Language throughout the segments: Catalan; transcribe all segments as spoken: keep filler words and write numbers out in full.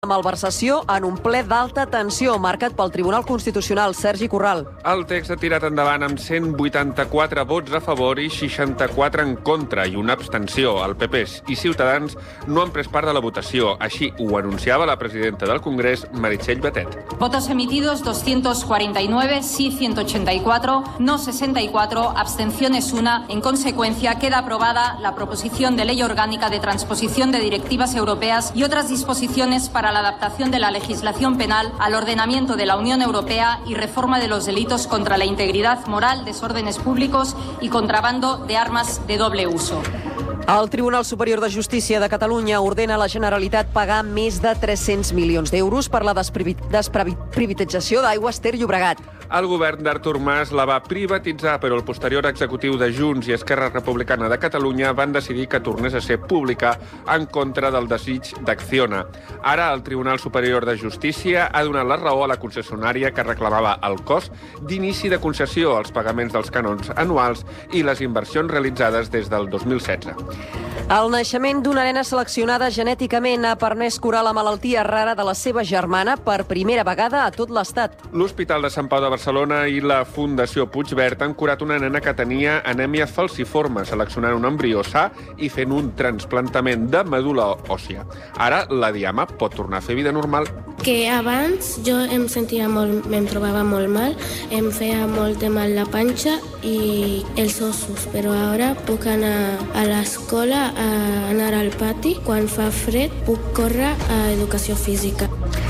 malversació en un ple d'alta tensió marcat pel Tribunal Constitucional. Sergi Corral. El text ha tirat endavant amb cent vuitanta-quatre vots a favor i seixanta-quatre en contra i una abstenció. El P P i Ciutadans no han pres part de la votació. Així ho anunciava la presidenta del Congrés, Meritxell Batet. Votos emitidos doscientos cuarenta y nueve, sí ciento ochenta y cuatro, no sesenta y cuatro, abstenciones una. En consecuencia, queda aprobada la proposición de ley orgánica de transposición de directivas europeas y otras disposiciones para la adaptación de la legislación penal al ordenamiento de la Unión Europea y reforma de los delitos contra la integridad moral, desórdenes públicos y contrabando de armas de doble uso. El Tribunal Superior de Justícia de Catalunya ordena a la Generalitat pagar més de tres-cents milions d'euros per la desprivatització d'Aigües Ter Llobregat. El govern d'Artur Mas la va privatitzar, però el posterior executiu de Junts i Esquerra Republicana de Catalunya van decidir que tornés a ser pública en contra del desig d'Acciona. Ara el Tribunal Superior de Justícia ha donat la raó a la concessionària que reclamava el cost d'inici de concessió, els pagaments dels cànons anuals i les inversions realitzades des del dos mil setze. El naixement d'una nena seleccionada genèticament ha permès curar la malaltia rara de la seva germana per primera vegada a tot l'Estat. L'Hospital de Sant Pau de Barcelona i la Fundació Puigverd han curat una nena que tenia anèmia falciforme, seleccionant un embrió sa i fent un trasplantament de medul·la òssia. Ara la Diama pot tornar a fer vida normal. Que abans jo em sentia molt, em trobava molt mal, em feia molt de mal la panxa i els ossos, però ara puc anar a l'escola, a anar al pati, quan fa fred puc córrer a educació física.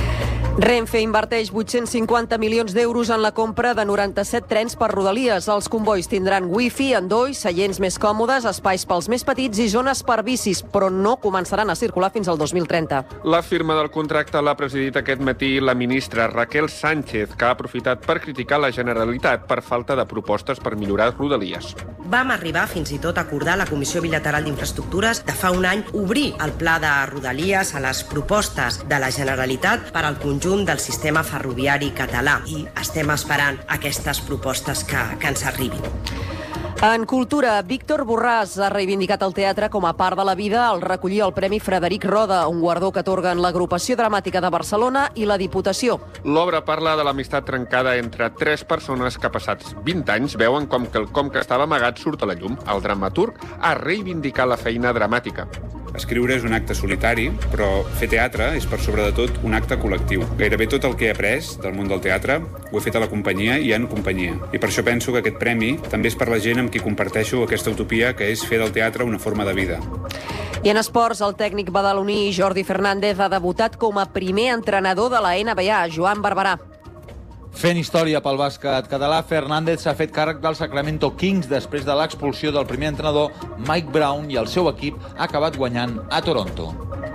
Renfe inverteix vuit-cents cinquanta milions d'euros en la compra de noranta-set trens per Rodalies. Els convois tindran wifi, endolls, seients més còmodes, espais pels més petits i zones per bicis, però no començaran a circular fins al dos mil trenta. La firma del contracte l'ha presidit aquest matí la ministra Raquel Sánchez, que ha aprofitat per criticar la Generalitat per falta de propostes per millorar Rodalies. Vam arribar fins i tot a acordar a la Comissió Bilateral d'Infraestructures de fa un any obrir el pla de Rodalies a les propostes de la Generalitat per al conjunt del sistema ferroviari català i estem esperant aquestes propostes que, que ens arribin. En cultura, Víctor Borràs ha reivindicat el teatre com a part de la vida al recollir el Premi Frederic Roda, un guardó que atorguen l'Agrupació Dramàtica de Barcelona i la Diputació. L'obra parla de l'amistat trencada entre tres persones que passats vint anys veuen com quelcom que estava amagat surt a la llum. El dramaturg ha reivindicat la feina dramàtica. Escriure és un acte solitari, però fer teatre és per sobre de tot un acte col·lectiu. Gairebé tot el que he après del món del teatre ho he fet a la companyia i en companyia. I per això penso que aquest premi també és per la gent amb qui comparteixo aquesta utopia que és fer del teatre una forma de vida. I en esports, el tècnic badaloní Jordi Fernández ha debutat com a primer entrenador de la N B A, Joan Barberà. Fent història pel bàsquet català, Fernández s'ha fet càrrec del Sacramento Kings després de l'expulsió del primer entrenador Mike Brown i el seu equip ha acabat guanyant a Toronto.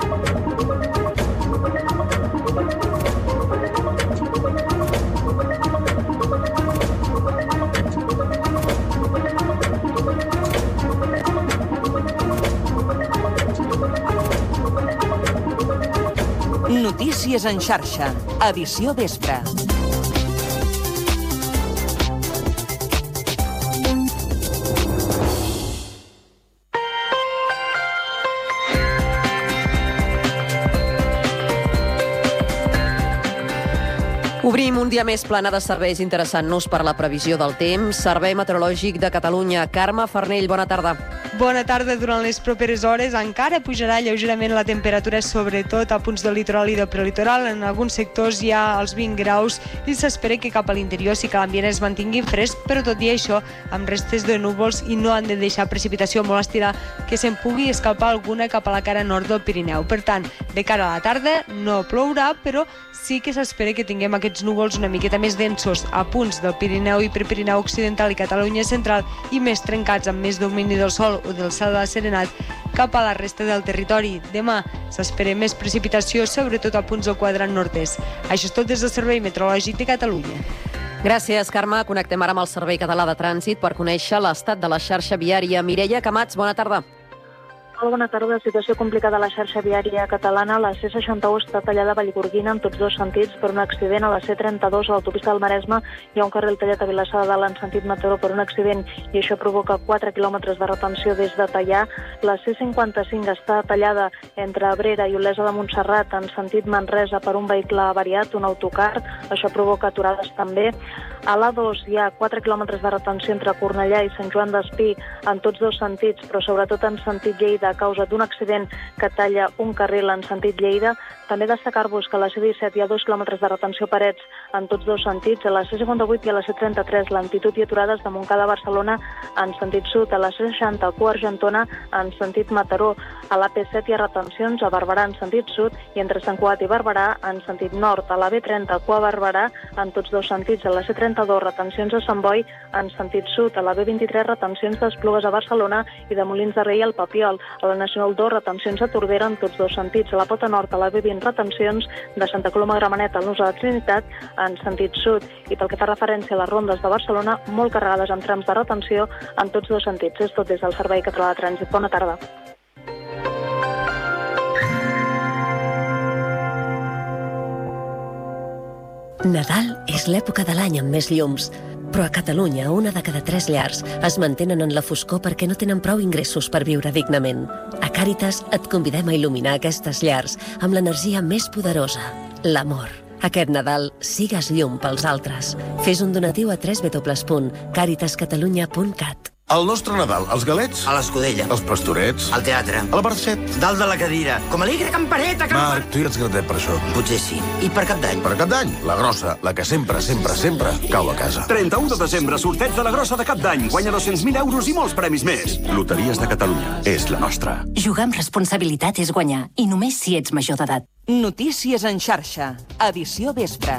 Notícies en xarxa, edició vespre. Obrim un dia més plana de serveis interessant-nos per la previsió del temps. Servei Meteorològic de Catalunya. Carme Farnell, bona tarda. Bona tarda. Durant les properes hores encara pujarà lleugerament la temperatura, sobretot a punts del litoral i del prelitoral. En alguns sectors hi ha els vint graus i s'espera que cap a l'interior sí que l'ambient es mantingui fresc, però tot i això amb restes de núvols i no han de deixar precipitació molt estira que se'n pugui escalpar alguna cap a la cara nord del Pirineu. Per tant, de cara a la tarda no plourà, però sí que s'espera que tinguem aquests núvols una miqueta més densos a punts del Pirineu i Prepirineu Occidental i Catalunya Central i més trencats amb més domini del sol o del cel asserenat cap a la resta del territori. Demà s'espera més precipitació, sobretot a punts del quadrant nord-est. Això és tot des del Servei Meteorològic de Catalunya. Gràcies, Carme. Connectem ara amb el Servei Català de Trànsit per conèixer l'estat de la xarxa viària. Mireia Camats, bona tarda. Hola, bona tarda. Situació complicada a la xarxa viària catalana. La C seixanta-u està tallada a Vallgorguina en tots dos sentits per un accident. A la C trenta-dos, a l'autopista del Maresme, hi ha un carril tallat a Vilassar de Dalt en sentit Mataró per un accident i això provoca quatre quilòmetres de retenció des de Teià. La C cinquanta-cinc està tallada entre Abrera i Olesa de Montserrat en sentit Manresa per un vehicle avariat, un autocar. Això provoca aturades també. A l'A dos hi ha quatre quilòmetres de retenció entre Cornellà i Sant Joan d'Espí en tots dos sentits, però sobretot en sentit Lleida a causa d'un accident que talla un carril en sentit Lleida. També destacar-vos que a la C disset hi ha dos quilòmetres de retenció Parets en tots dos sentits. A la C cinquanta-vuit i a la C trenta-tres lentitud i aturades de Montcada a Barcelona en sentit sud. A la C seixanta, cua Argentona en sentit Mataró. A la P set hi ha retencions a Barberà en sentit sud i entre Sant Cugat i Barberà en sentit nord. A la B trenta, cua Barberà en tots dos sentits. A la C trenta-dos, retencions a Sant Boi en sentit sud. A la B vint-i-tres, retencions d'Esplugues a Barcelona i de Molins de Rei al Papiol. A la Nacional dos, retencions a Tordera en tots dos sentits. A la Pota Nord, a la B vint, retencions de Santa Coloma a Gramenet al Nus de la Trinitat en sentit sud. I pel que fa referència a les rondes de Barcelona, molt carregades en trams de retenció en tots dos sentits. És tot des del Servei Català de Trànsit. Bona tarda. Nadal és l'època de l'any amb més llums, però a Catalunya una de cada tres llars es mantenen en la foscor perquè no tenen prou ingressos per viure dignament. A Càritas et convidem a il·luminar aquestes llars amb l'energia més poderosa, l'amor. Aquest Nadal sigues llum pels altres. Fes un donatiu a w w w punt caritas catalunya punt cat. El nostre Nadal, els galets... A l'Escudella. Els pastorets... Al teatre. A la Barcet. Dalt de la cadira. Com alegre campaneta, campaneta... Marc, tu ja ets gratet per això. Potser sí. I per Cap d'Any? Per Cap d'Any, la grossa, la que sempre, sempre, sempre cau a casa. trenta-u de desembre, sorteig de la grossa de Cap d'Any. Guanya dos-cents mil euros i molts premis més. Loteries de Catalunya. És la nostra. Jugar amb responsabilitat és guanyar. I només si ets major d'edat. Notícies en xarxa. Edició vespre.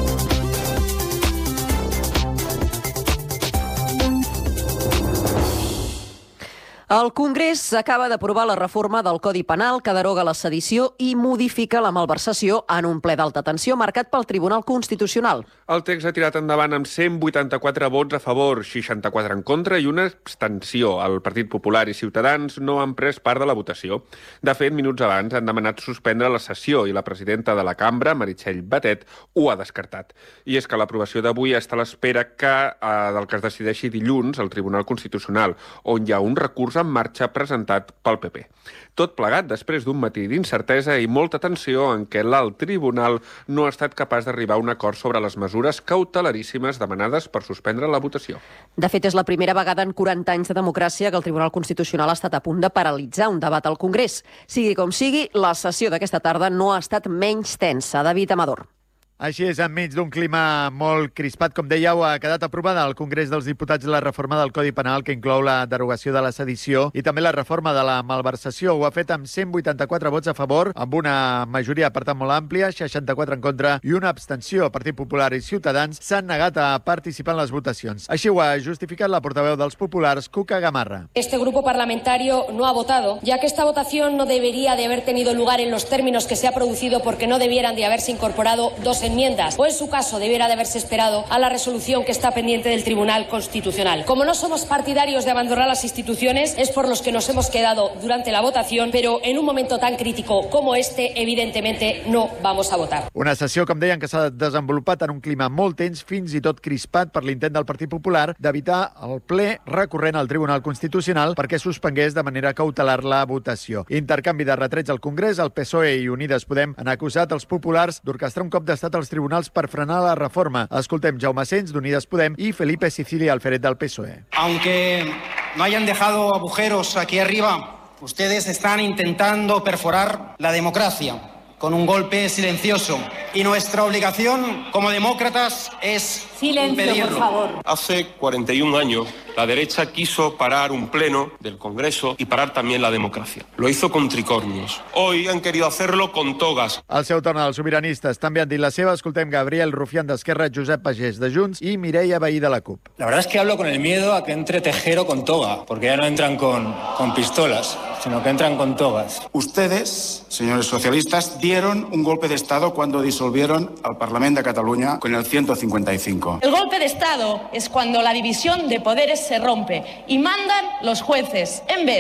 El Congrés acaba d'aprovar la reforma del Codi Penal que deroga la sedició i modifica la malversació en un ple d'alta tensió marcat pel Tribunal Constitucional. El text ha tirat endavant amb cent vuitanta-quatre vots a favor, seixanta-quatre en contra i una abstenció. El Partit Popular i Ciutadans no han pres part de la votació. De fet, minuts abans han demanat suspendre la sessió i la presidenta de la cambra, Meritxell Batet, ho ha descartat. I és que l'aprovació d'avui està a l'espera que, eh, del que es decideixi dilluns al Tribunal Constitucional, on hi ha un recurs en marxa presentat pel P P. Tot plegat després d'un matí d'incertesa i molta tensió en què l'alt tribunal no ha estat capaç d'arribar a un acord sobre les mesures cautelaríssimes demanades per suspendre la votació. De fet, és la primera vegada en quaranta anys de democràcia que el Tribunal Constitucional ha estat a punt de paralitzar un debat al Congrés. Sigui com sigui, la sessió d'aquesta tarda no ha estat menys tensa. David Amador. Així és, enmig d'un clima molt crispat, com dèieu, ha quedat aprovada al Congrés dels Diputats la reforma del Codi Penal que inclou la derogació de la sedició i també la reforma de la malversació. Ho ha fet amb cent vuitanta-quatre vots a favor, amb una majoria, per tant, molt àmplia, seixanta-quatre en contra i una abstenció. El Partit Popular i Ciutadans s'han negat a participar en les votacions. Així ho ha justificat la portaveu dels populars, Cuca Gamarra. Este grupo parlamentario no ha votado, ya que esta votación no debería de haber tenido lugar en los términos que se ha producido porque no debieran de haberse incorporado dos enmiendas. enmiendas, o en su caso debiera de haberse esperado a la resolución que está pendiente del Tribunal Constitucional. Como no somos partidarios de abandonar las instituciones, es por los que nos hemos quedado durante la votación, pero en un momento tan crítico como este, evidentemente no vamos a votar. Una sessió, com deien, que s'ha desenvolupat en un clima molt tens, fins i tot crispat per l'intent del Partit Popular d'evitar el ple recurrent al Tribunal Constitucional perquè suspengués de manera cautelar la votació. Intercanvi de retrets al Congrés, el P S O E i Unides Podem han acusat els populars d'orquestrar un cop d'estat als tribunals per frenar la reforma. Escoltem Jaume Sens, d'Unides Podem, i Felipe Sicilia Alferet, del P S O E. Aunque no hayan dejado agujeros aquí arriba, ustedes están intentando perforar la democracia con un golpe silencioso. Y nuestra obligación como demócratas es Silencio, impedirlo. por favor. Hace cuarenta y un años, la derecha quiso parar un pleno del Congreso y parar también la democracia. Lo hizo con tricornios. Hoy han querido hacerlo con togas. Al seu torn, els sobiranistes també han dit la seva. Escoltem Gabriel Rufián d'Esquerra, Josep Pagès de Junts i Mireia Vehí de la CUP. La verdad es que hablo con el miedo a que entre Tejero con toga, porque ya no entran con, con pistolas, sino que entran con togas. Ustedes, señores socialistas, dieron un golpe de Estado cuando disolvieron al Parlamento de Cataluña con el ciento cincuenta y cinco. El golpe de Estado es cuando la división de poderes se rompe y mandan los jueces en vez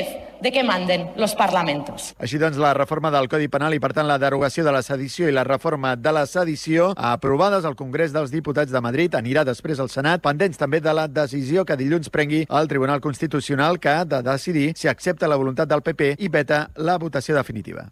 de que manden los parlamentos. Així doncs, la reforma del Codi Penal i, per tant, la derogació de la sedició i la reforma de la sedició aprovades al Congrés dels Diputats de Madrid anirà després al Senat, pendents també de la decisió que dilluns prengui el Tribunal Constitucional, que ha de decidir si accepta la voluntat del P P i veta la votació definitiva.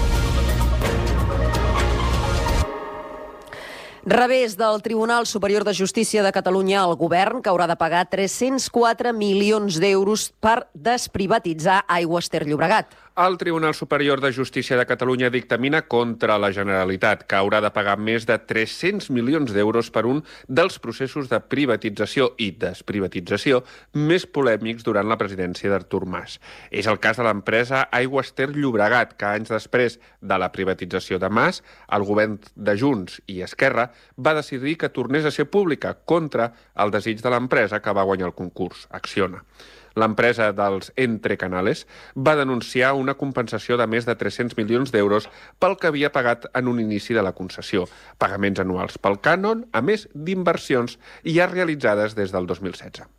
Revés del Tribunal Superior de Justícia de Catalunya al govern, que haurà de pagar tres-cents quatre milions d'euros per desprivatitzar Aigües Ter Llobregat. El Tribunal Superior de Justícia de Catalunya dictamina contra la Generalitat, que haurà de pagar més de tres-cents milions d'euros per un dels processos de privatització i desprivatització més polèmics durant la presidència d'Artur Mas. És el cas de l'empresa Aigües Ter Llobregat, que anys després de la privatització de Mas, el govern de Junts i Esquerra va decidir que tornés a ser pública contra el desig de l'empresa que va guanyar el concurs, Acciona. L'empresa dels Entre Canales va denunciar una compensació de més de tres-cents milions d'euros pel que havia pagat en un inici de la concessió, pagaments anuals pel cànon, a més d'inversions ja realitzades des del dos mil setze.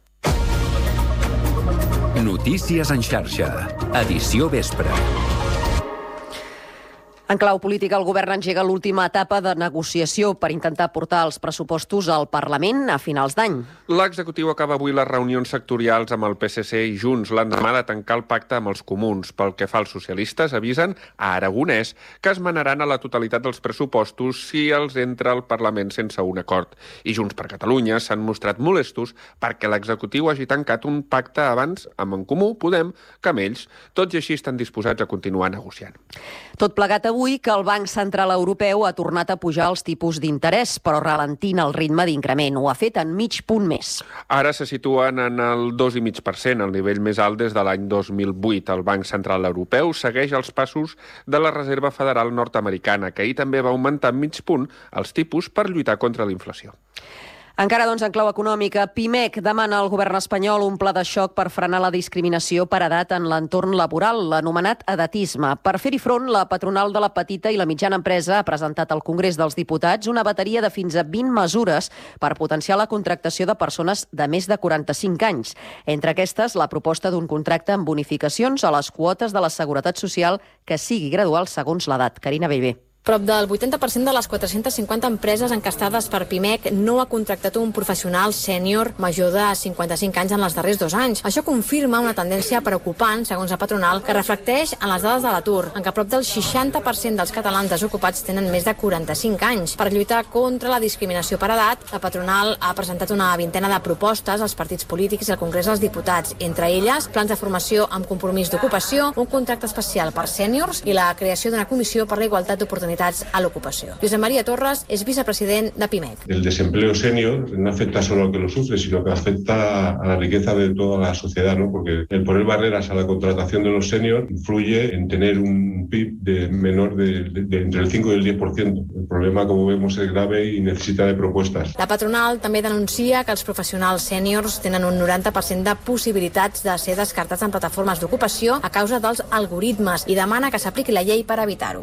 Notícies en xarxa, edició vespre. En clau política, el govern engega l'última etapa de negociació per intentar portar els pressupostos al Parlament a finals d'any. L'executiu acaba avui les reunions sectorials amb el P S C i Junts l'endemà de tancar el pacte amb els comuns. Pel que fa als socialistes, avisen a Aragonès que es manaran a la totalitat dels pressupostos si els entra al Parlament sense un acord. I Junts per Catalunya s'han mostrat molestos perquè l'executiu hagi tancat un pacte abans amb En Comú Podem que amb ells. Tot i així estan disposats a continuar negociant. Tot plegat avui que el Banc Central Europeu ha tornat a pujar els tipus d'interès, però ralentint el ritme d'increment. Ho ha fet en mig punt més. Ara se situen en el dos coma cinc per cent, el nivell més alt des de l'any dos mil vuit. El Banc Central Europeu segueix els passos de la Reserva Federal nord-americana, que ahir també va augmentar en mig punt els tipus per lluitar contra la inflació. Encara, doncs, en clau econòmica, Pimec demana al govern espanyol un pla de xoc per frenar la discriminació per edat en l'entorn laboral, l'anomenat edatisme. Per fer-hi front, la patronal de la petita i la mitjana empresa ha presentat al Congrés dels Diputats una bateria de fins a vint mesures per potenciar la contractació de persones de més de quaranta-cinc anys. Entre aquestes, la proposta d'un contracte amb bonificacions a les quotes de la Seguretat Social que sigui gradual segons l'edat. Carina Bellver. Prop del vuitanta per cent de les quatre-centes cinquanta empreses encastades per Pimec no ha contractat un professional sènior major de cinquanta-cinc anys en els darrers dos anys. Això confirma una tendència preocupant, segons la patronal, que reflecteix en les dades de l'atur, en què prop del seixanta per cent dels catalans desocupats tenen més de quaranta-cinc anys. Per lluitar contra la discriminació per edat, la patronal ha presentat una vintena de propostes als partits polítics i al Congrés dels Diputats, entre elles plans de formació amb compromís d'ocupació, un contracte especial per sèniors i la creació d'una comissió per la igualtat d'oportunitats a l'ocupació. Josep María Torres es vicepresident de Pimec. El desempleo senior no afecta solo al que lo sufre, sino que afecta a la riqueza de toda la sociedad, ¿no? Porque el poner barreras a la contratación de los seniors influye en tener un P I B de menor de, de, de entre el cinco y el diez por ciento. El problema, como vemos, es grave y necesita de propuestas. La patronal també denuncia que els professionals sèniors tenen un noranta per cent de possibilitats de ser descartats en plataformes d'ocupació a causa dels algoritmes i demana que s'apliqui la llei per evitar-ho.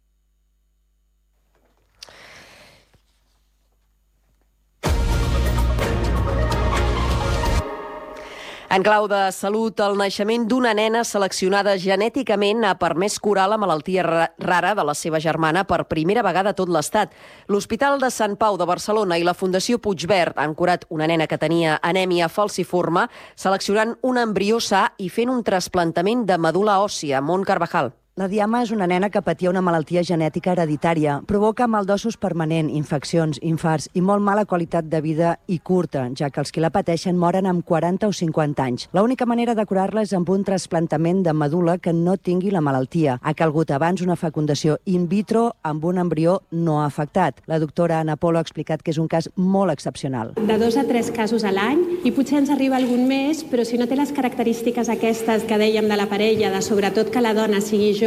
En clau de salut, el naixement d'una nena seleccionada genèticament ha permès curar la malaltia rara de la seva germana per primera vegada a tot l'Estat. L'Hospital de Sant Pau de Barcelona i la Fundació Puigverd han curat una nena que tenia anèmia falciforme, seleccionant un embrió sa i fent un trasplantament de medul·la òssia. Mont Carvajal. La Diama és una nena que patia una malaltia genètica hereditària. Provoca mal d'ossos permanent, infeccions, infarts i molt mala qualitat de vida i curta, ja que els qui la pateixen moren amb quaranta o cinquanta anys. L'única manera de curar-la és amb un trasplantament de medul·la que no tingui la malaltia. Ha calgut abans una fecundació in vitro amb un embrió no afectat. La doctora Ana Polo ha explicat que és un cas molt excepcional. De dos a tres casos a l'any, i potser ens arriba algun més, però si no té les característiques aquestes que dèiem de la parella, de sobretot que la dona sigui jove,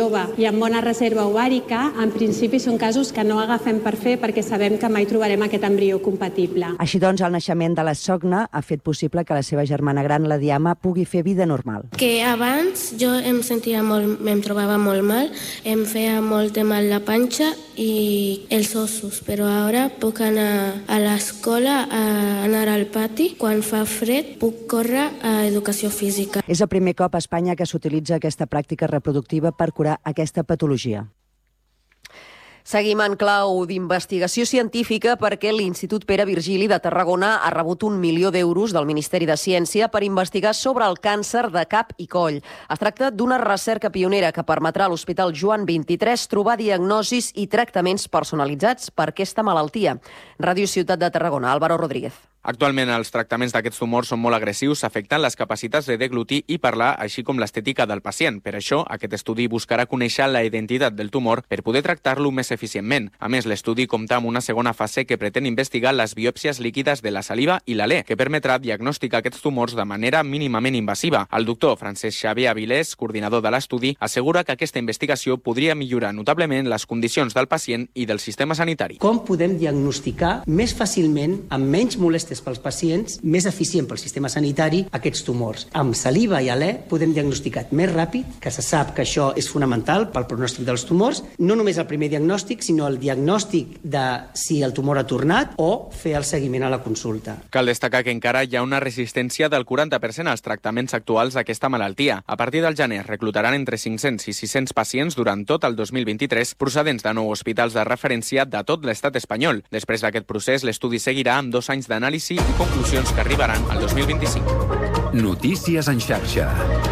jove i amb bona reserva ovàrica, en principi són casos que no agafem per fer perquè sabem que mai trobarem aquest embrió compatible. Així doncs, el naixement de la Sogna ha fet possible que la seva germana gran, la Diama, pugui fer vida normal. Que abans jo em sentia molt, em trobava molt mal, em feia molt de mal la panxa i els ossos, però ara puc anar a l'escola, a anar al pati, quan fa fred puc córrer a educació física. És el primer cop a Espanya que s'utilitza aquesta pràctica reproductiva per curar aquesta patologia. Seguim en clau d'investigació científica perquè l'Institut Pere Virgili de Tarragona ha rebut un milió d'euros del Ministeri de Ciència per investigar sobre el càncer de cap i coll. Es tracta d'una recerca pionera que permetrà a l'Hospital Joan vint-i-tres trobar diagnosis i tractaments personalitzats per aquesta malaltia. Ràdio Ciutat de Tarragona, Álvaro Rodríguez. Actualment, els tractaments d'aquests tumors són molt agressius, afectant les capacitats de deglutir i parlar, així com l'estètica del pacient. Per això, aquest estudi buscarà conèixer la identitat del tumor per poder tractar-lo més eficientment. A més, l'estudi compta amb una segona fase que pretén investigar les biòpsies líquides de la saliva i l'alè, que permetrà diagnosticar aquests tumors de manera mínimament invasiva. El doctor Francesc Xavier Avilés, coordinador de l'estudi, assegura que aquesta investigació podria millorar notablement les condicions del pacient i del sistema sanitari. Com podem diagnosticar més fàcilment, amb menys molèsties pels pacients, més eficient pel sistema sanitari, aquests tumors. Amb saliva i alè podem diagnosticar més ràpid, que se sap que això és fonamental pel pronòstic dels tumors, no només el primer diagnòstic, sinó el diagnòstic de si el tumor ha tornat o fer el seguiment a la consulta. Cal destacar que encara hi ha una resistència del quaranta per cent als tractaments actuals d'aquesta malaltia. A partir del gener reclutaran entre cinc-cents i sis-cents pacients durant tot el dos mil vint-i-tres, procedents de nou hospitals de referència de tot l'estat espanyol. Després d'aquest procés, l'estudi seguirà amb dos anys d'anàlisi i conclusions que arribaran al dos mil vint-i-cinc. Notícies en xarxa.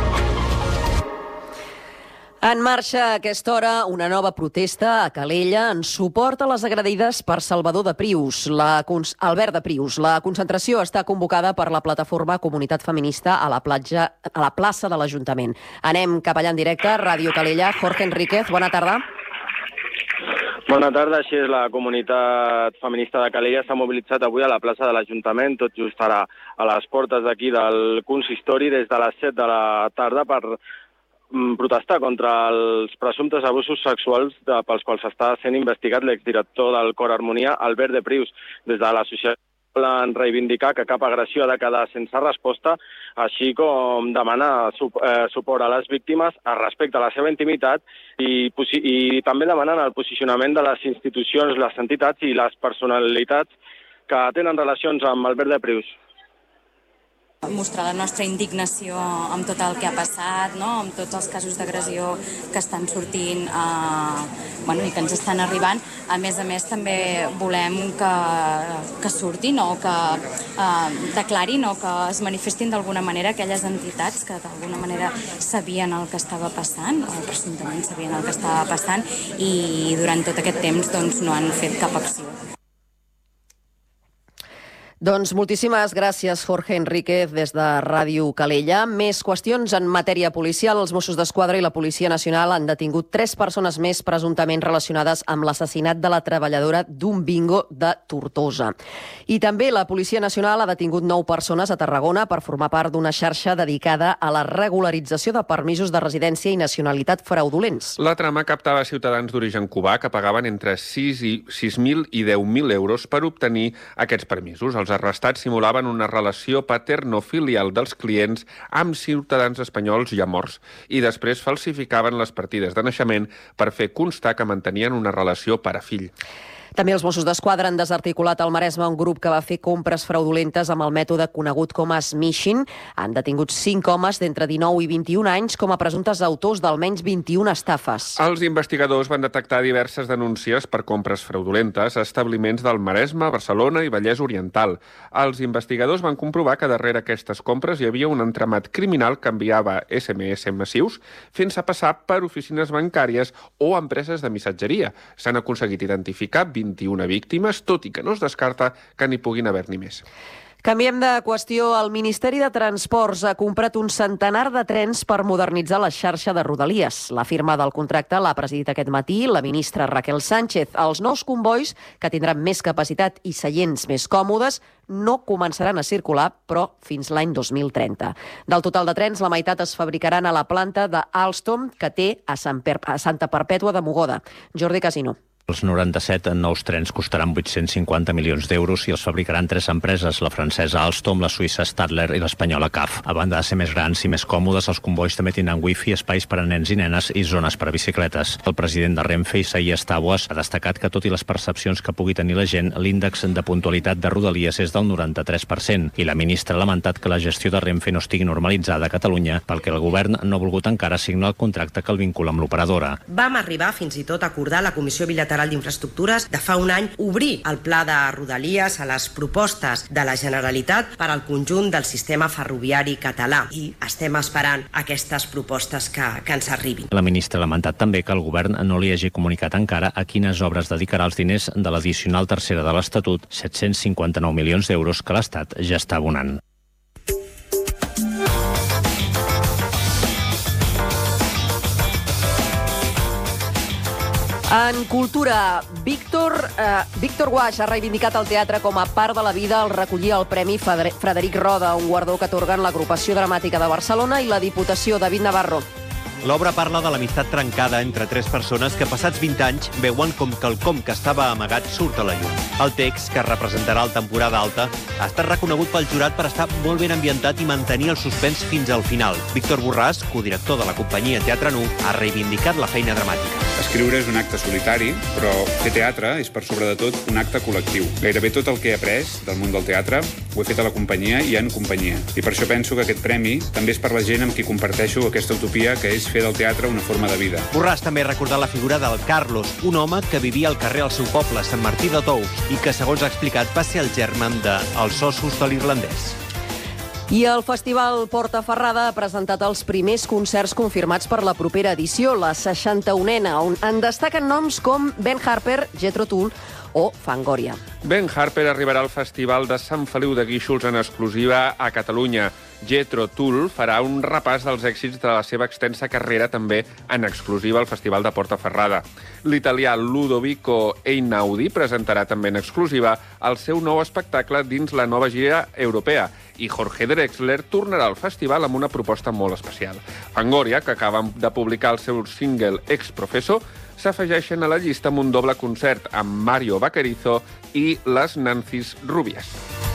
En marxa a aquesta hora una nova protesta a Calella en suport a les agredides per Salvador de Prius, la, Albert de Prius. La concentració està convocada per la plataforma Comunitat Feminista a la, platja, a la plaça de l'Ajuntament. Anem cap allà en directe, Ràdio Calella. Jorge Enríquez, bona tarda. Bona tarda, així és, la comunitat feminista de Calella s'ha mobilitzat avui a la plaça de l'Ajuntament, tot just ara a les portes d'aquí del consistori des de les set de la tarda per protestar contra els presumptes abusos sexuals de, pels quals està sent investigat l'exdirector del Cor Harmonia, Albert de Prius. Des de l'associació volen reivindicar que cap agressió ha de quedar sense resposta, així com demanar suport a les víctimes, respecte a la seva intimitat i, i també demanen el posicionament de les institucions, les entitats i les personalitats que tenen relacions amb Albert de Prius. Mostrar la nostra indignació amb tot el que ha passat, no? Amb tots els casos d'agressió que estan sortint eh, bueno, i que ens estan arribant. A més a més, també volem que, que surtin o que eh, declarin o que es manifestin d'alguna manera aquelles entitats que d'alguna manera sabien el que estava passant o presumptament sabien el que estava passant i durant tot aquest temps doncs, no han fet cap acció. Doncs moltíssimes gràcies, Jorge Enríquez, des de Ràdio Calella. Més qüestions en matèria policial. Els Mossos d'Esquadra i la Policia Nacional han detingut tres persones més presumptament relacionades amb l'assassinat de la treballadora d'un bingo de Tortosa. I també la Policia Nacional ha detingut nou persones a Tarragona per formar part d'una xarxa dedicada a la regularització de permisos de residència i nacionalitat fraudulents. La trama captava ciutadans d'origen cubà que pagaven entre sis mil i deu mil euros per obtenir aquests permisos. Els arrestats simulaven una relació paterno-filial dels clients amb ciutadans espanyols ja morts i després falsificaven les partides de naixement per fer constar que mantenien una relació pare-fill. També els Mossos d'Esquadra han desarticulat al Maresme un grup que va fer compres fraudulentes amb el mètode conegut com a smishing. Han detingut cinc homes d'entre dinou i vint-i-un anys com a presumptes autors d'almenys vint-i-una estafes. Els investigadors van detectar diverses denúncies per compres fraudulentes a establiments del Maresme, Barcelona i Vallès Oriental. Els investigadors van comprovar que darrere aquestes compres hi havia un entramat criminal que enviava esse eme esse massius fent-se passar per oficines bancàries o empreses de missatgeria. S'han aconseguit identificar vint-i-una víctimes, tot i que no es descarta que n'hi puguin haver-n'hi més. Canviem de qüestió. El Ministeri de Transports ha comprat un centenar de trens per modernitzar la xarxa de Rodalies. La firma del contracte l'ha presidit aquest matí la ministra Raquel Sánchez. Els nous combois, que tindran més capacitat i seients més còmodes, no començaran a circular, però fins l'any dos mil trenta. Del total de trens, la meitat es fabricaran a la planta d'Alstom, que té a Santa Perpètua de Mogoda. Jordi Casino. Els noranta-set nous trens costaran vuit-cents cinquanta milions d'euros i els fabricaran tres empreses, la francesa Alstom, la suïssa Stadler i l'espanyola C A F. A banda de ser més grans i més còmodes, els combois també tindran wifi, espais per a nens i nenes i zones per a bicicletes. El president de Renfe, Isaías Taboas, ha destacat que, tot i les percepcions que pugui tenir la gent, l'índex de puntualitat de Rodalies és del noranta-tres per cent i la ministra ha lamentat que la gestió de Renfe no estigui normalitzada a Catalunya perquè el govern no ha volgut encara signar el contracte que el vincula amb l'operadora. Vam arribar fins i tot a acordar la Comissió Bilateral d'Infraestructures de fa un any obrir el pla de Rodalies a les propostes de la Generalitat per al conjunt del sistema ferroviari català i estem esperant aquestes propostes que, que ens arribin. La ministra ha lamentat també que el govern no li hagi comunicat encara a quines obres dedicarà els diners de l'addicional tercera de l'Estatut, set-cents cinquanta-nou milions d'euros que l'Estat ja està abonant. En cultura, Víctor, eh, Víctor Guaix ha reivindicat el teatre com a part de la vida al recollir el Premi Frederic Roda, un guardó que atorguen l'Agrupació Dramàtica de Barcelona i la Diputació. David Navarro. L'obra parla de l'amistat trencada entre tres persones que, passats vint anys, veuen com quelcom que estava amagat surt a la llum. El text, que representarà la temporada alta, ha estat reconegut pel jurat per estar molt ben ambientat i mantenir el suspens fins al final. Víctor Borràs, codirector de la companyia Teatre Nu, ha reivindicat la feina dramàtica. Escriure és un acte solitari, però fer teatre és, per sobre de tot, un acte col·lectiu. Gairebé tot el que he après del món del teatre ho he fet a la companyia i en companyia. I per això penso que aquest premi també és per la gent amb qui comparteixo aquesta utopia que és fer del teatre una forma de vida. Borràs també ha recordat la figura del Carlos, un home que vivia al carrer al seu poble, Sant Martí de Tous, i que, segons ha explicat, va ser el germen de Els ossos de l'irlandès. I el Festival Portaferrada ha presentat els primers concerts confirmats per la propera edició, la seixanta-unena, on en destaquen noms com Ben Harper, Jethro Tull o Fangoria. Ben Harper arribarà al Festival de Sant Feliu de Guíxols en exclusiva a Catalunya. Jethro Tull farà un repàs dels èxits de la seva extensa carrera també en exclusiva al Festival de Portaferrada. L'italià Ludovico Einaudi presentarà també en exclusiva el seu nou espectacle dins la nova gira europea i Jorge Drexler tornarà al festival amb una proposta molt especial. Fangoria, que acaben de publicar el seu single Ex Professo, s'afegeixen a la llista amb un doble concert amb Mario Vaquerizo i les Nancis Rubias.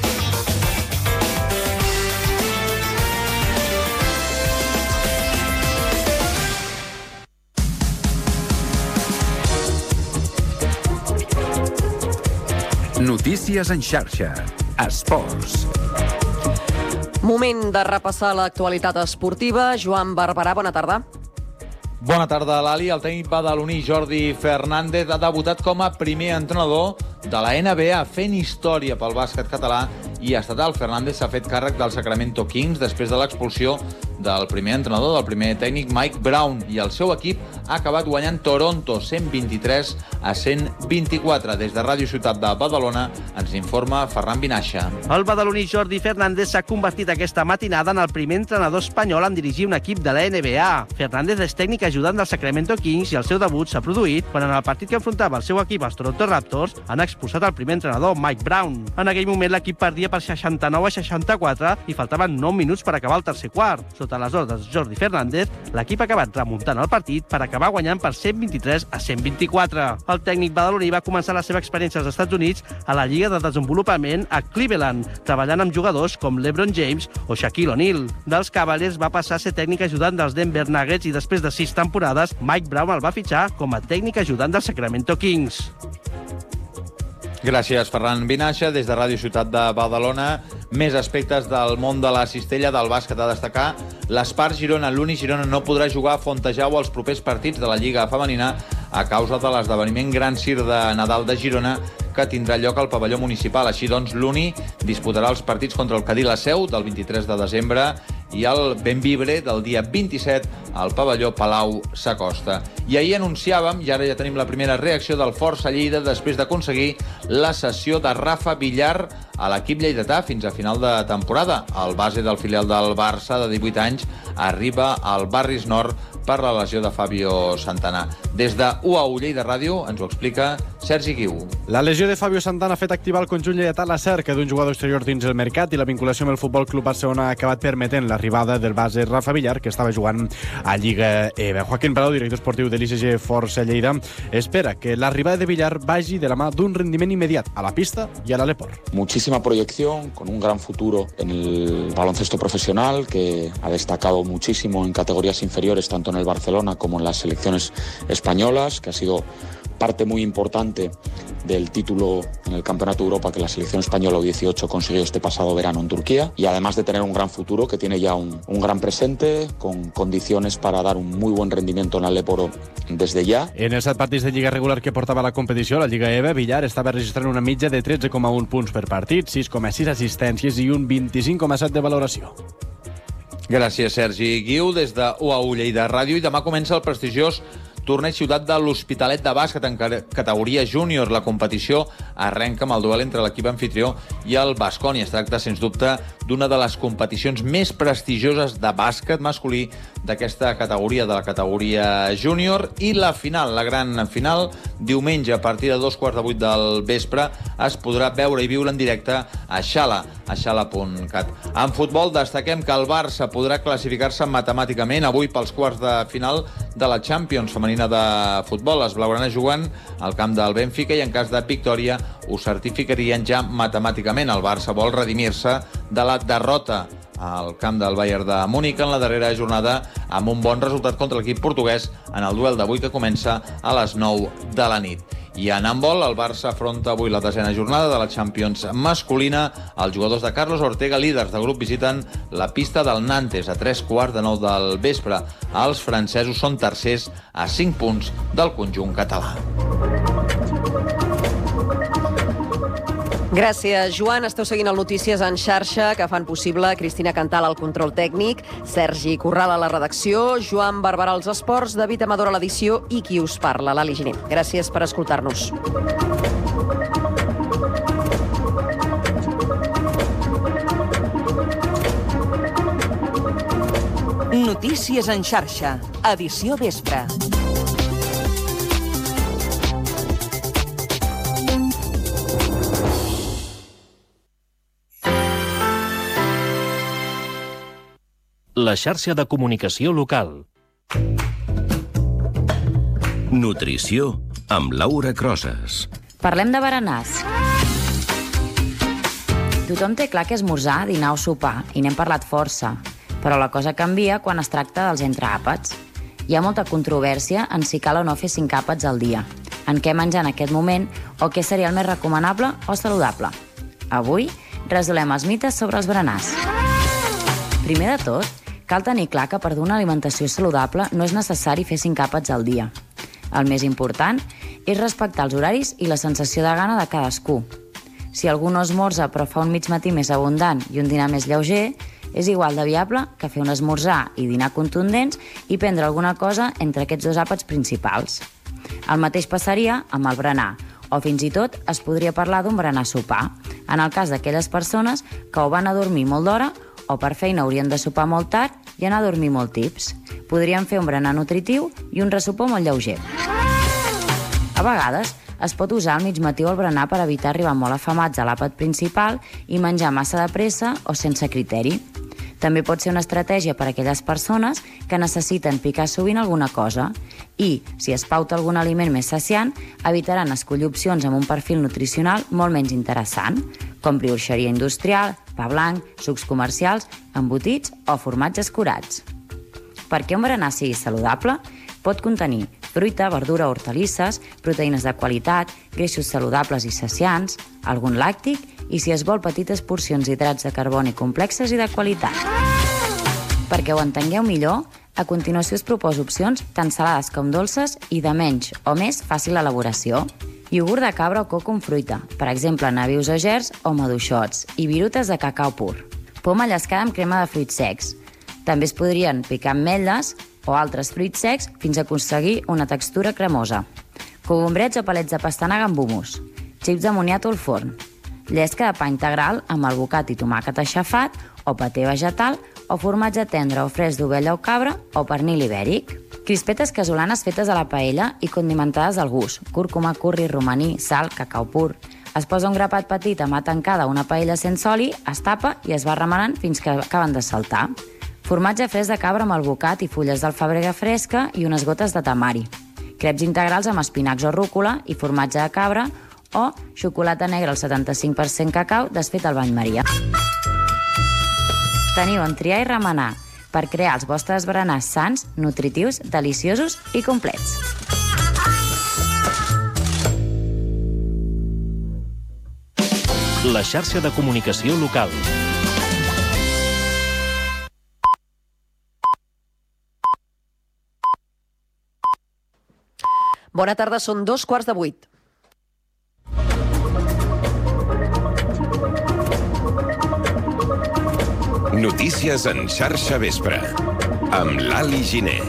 Notícies en xarxa. Esports. Moment de repassar l'actualitat esportiva. Joan Barberà, bona tarda. Bona tarda, Lali. El tècnic badaloní Jordi Fernández ha debutat com a primer entrenador de la N B A, fent història pel bàsquet català i estatal. Fernández s'ha fet càrrec del Sacramento Kings després de l'expulsió del primer entrenador, del primer tècnic Mike Brown, i el seu equip ha acabat guanyant Toronto cent vint-i-tres a cent vint-i-quatre. Des de Ràdio Ciutat de Badalona ens informa Ferran Vinaixa. El badaloní Jordi Fernández s'ha convertit aquesta matinada en el primer entrenador espanyol en dirigir un equip de la N B A. Fernández és tècnic ajudant del Sacramento Kings i el seu debut s'ha produït quan en el partit que enfrontava el seu equip als Toronto Raptors han expulsat el primer entrenador, Mike Brown. En aquell moment l'equip perdia per seixanta-nou a seixanta-quatre i faltaven nou minuts per acabar el tercer quart. Sota les ordres de Jordi Fernández, l'equip ha acabat remuntant el partit per acabar guanyant per cent vint-i-tres a cent vint-i-quatre. El tècnic badaloní va començar la seva experiència als Estats Units a la Lliga de Desenvolupament a Cleveland, treballant amb jugadors com LeBron James o Shaquille O'Neal. Dels Cavaliers va passar a ser tècnic ajudant dels Denver Nuggets i després de sis temporades, Mike Brown el va fitxar com a tècnic ajudant dels Sacramento Kings. Gràcies, Ferran Vinaixa. Des de Ràdio Ciutat de Badalona, més aspectes del món de la cistella del bàsquet a destacar. L'Espart Girona, l'Uni Girona, no podrà jugar a Fontejau als propers partits de la Lliga Femenina a causa de l'esdeveniment Gran Cir de Nadal de Girona que tindrà lloc al pavelló municipal. Així doncs, l'Uni disputarà els partits contra el Cadí la Seu del vint-i-tres de desembre i el Benvibre del dia vint-i-set al pavelló Palau Sacosta. I ahir anunciàvem, i ara ja tenim la primera reacció del Força Lleida després d'aconseguir la cessió de Rafa Villar a l'equip lleidatà fins a final de temporada. El base del filial del Barça, de divuit anys, arriba al Barris Nord per la lesió de Fabio Santana. Des de U A U Lleida Ràdio ens ho explica Sergi Guiu. La lesió de Fabio Santana ha fet activar el conjunt lleidatà la cerca d'un jugador exterior dins el mercat i la vinculació amb el Futbol Club Barcelona ha acabat permetent l'arribada del base Rafa Villar, que estava jugant a Lliga E B A. Joaquín Palau, director esportiu de l'I C G Força Lleida, espera que l'arribada de Villar vagi de la mà d'un rendiment immediat a la pista y a l'Aleport. Muchísima proyección, con un gran futuro en el baloncesto profesional, que ha destacado muchísimo en categorías inferiores, tanto en el Barcelona como en las selecciones españolas, que ha sido parte muy importante del título en el Campeonato de Europa que la selección española U dieciocho consiguió este pasado verano en Turquía, y además de tener un gran futuro, que tiene ya un, un gran presente, con condiciones para dar un muy buen rendimiento en l'Aleporo desde ya. En els set partits de Lliga regular que portava la competició, la Lliga E B A, Villar estava registrant una mitja de tretze coma un punts per partit, sis coma sis assistències i un vint-i-cinc coma set de valoració. Gràcies, Sergi Guiu, des de U A U Lleida Ràdio. I demà comença el prestigiós torneig Ciutat de l'Hospitalet de bàsquet en categoria júnior. La competició arrenca amb el duel entre l'equip anfitrió i el Baskonia. Es tracta, sens dubte, d'una de les competicions més prestigioses de bàsquet masculí d'aquesta categoria, de la categoria júnior. I la final, la gran final, diumenge a partir de dos quarts de vuit del vespre, es podrà veure i viure en directe a Xala, a xala punt cat. En futbol destaquem que el Barça podrà classificar-se matemàticament avui pels quarts de final de la Champions femenina de futbol. Les blaugranes juguen al camp del Benfica i en cas de victòria ho certificarien ja matemàticament. El Barça vol redimir-se de la derrota al camp del Bayern de Múnich en la darrera jornada amb un bon resultat contra l'equip portuguès en el duel d'avui, que comença a les nou de la nit. I en handbol, el Barça afronta avui la desena jornada de la Champions masculina. Els jugadors de Carlos Ortega, líders de grup, visiten la pista del Nantes a tres quarts de nou del vespre. Els francesos són tercers a cinc punts del conjunt català. Gràcies, Joan. Esteu seguint el Notícies en xarxa, que fan possible Cristina Cantal al control tècnic, Sergi Corral a la redacció, Joan Barberà als esports, David Amador a l'edició i qui us parla, l'Ali Giner. Gràcies per escoltar-nos. Notícies en xarxa, edició vespre. La xarxa de comunicació local. Nutrició amb Laura Crosas. Parlem de berenars. Tothom té clar que esmorzar, dinar o sopar, i n'hem parlat força, però la cosa canvia quan es tracta dels entreàpats. Hi ha molta controvèrsia en si cal o no fer cinc àpats al dia, en què menjar en aquest moment o què seria el més recomanable o saludable. Avui resolem els mites sobre els berenars. Primer de tot, cal tenir clar que per dur una alimentació saludable no és necessari fer cinc àpats al dia. El més important és respectar els horaris i la sensació de gana de cadascú. Si algú no esmorza però fa un mig matí més abundant i un dinar més lleuger, és igual de viable que fer un esmorzar i dinar contundents i prendre alguna cosa entre aquests dos àpats principals. El mateix passaria amb el berenar, o fins i tot es podria parlar d'un berenar-sopar, en el cas d'aquelles persones que o van a dormir molt d'hora o per feina haurien de sopar molt tard i anar a dormir molt tips. Podrien fer un berenar nutritiu i un ressopar molt lleuger. A vegades es pot usar al mig matí o al berenar per evitar arribar molt afamats a l'àpat principal i menjar massa de pressa o sense criteri. També pot ser una estratègia per a aquelles persones que necessiten picar sovint alguna cosa i, si es pauta algun aliment més saciant, evitaran escollir opcions amb un perfil nutricional molt menys interessant, com brioixeria industrial, pa blanc, sucs comercials, embotits o formatges curats. Perquè un berenar sigui saludable, pot contenir fruita, verdura, hortalisses, proteïnes de qualitat, greixos saludables i saciants, algun làctic i, si es vol, petites porcions d'hidrats de carboni complexes i de qualitat. Perquè ho entengueu millor, a continuació us proposo opcions tant salades com dolces i de menys o més fàcil elaboració. Iogurt de cabra o coco amb fruita, per exemple, nabius o gerds o maduixots, i virutes de cacau pur. Poma llescada amb crema de fruits secs. També es podrien picar ametlles o altres fruits secs fins a aconseguir una textura cremosa. Cogombrets o palets de pastanaga amb hummus. Xips de moniato al forn. llesca de pa integral amb albocat i tomàquet aixafat, o paté vegetal, o formatge tendre o fresc d'ovella o cabra, o pernil ibèric. Crispetes casolanes fetes a la paella i condimentades al gust, cúrcuma, curri, romaní, sal, cacau pur. Es posa un grapat petit a mà tancada a una paella sense oli, es tapa i es va remenant fins que acaben de saltar. Formatge fresc de cabra amb albocat i fulles d'alfàbrega fresca i unes gotes de tamari. Creps integrals amb espinacs o rúcula i formatge de cabra o xocolata negra al setanta-cinc per cent cacau desfet al bany Maria. Teniu en triar i remenar per crear els vostres berenars sans, nutritius, deliciosos i complets. La xarxa de comunicació local. Bona tarda, són dos quarts de vuit. Notícies en xarxa vespre, amb l'Ali Giner.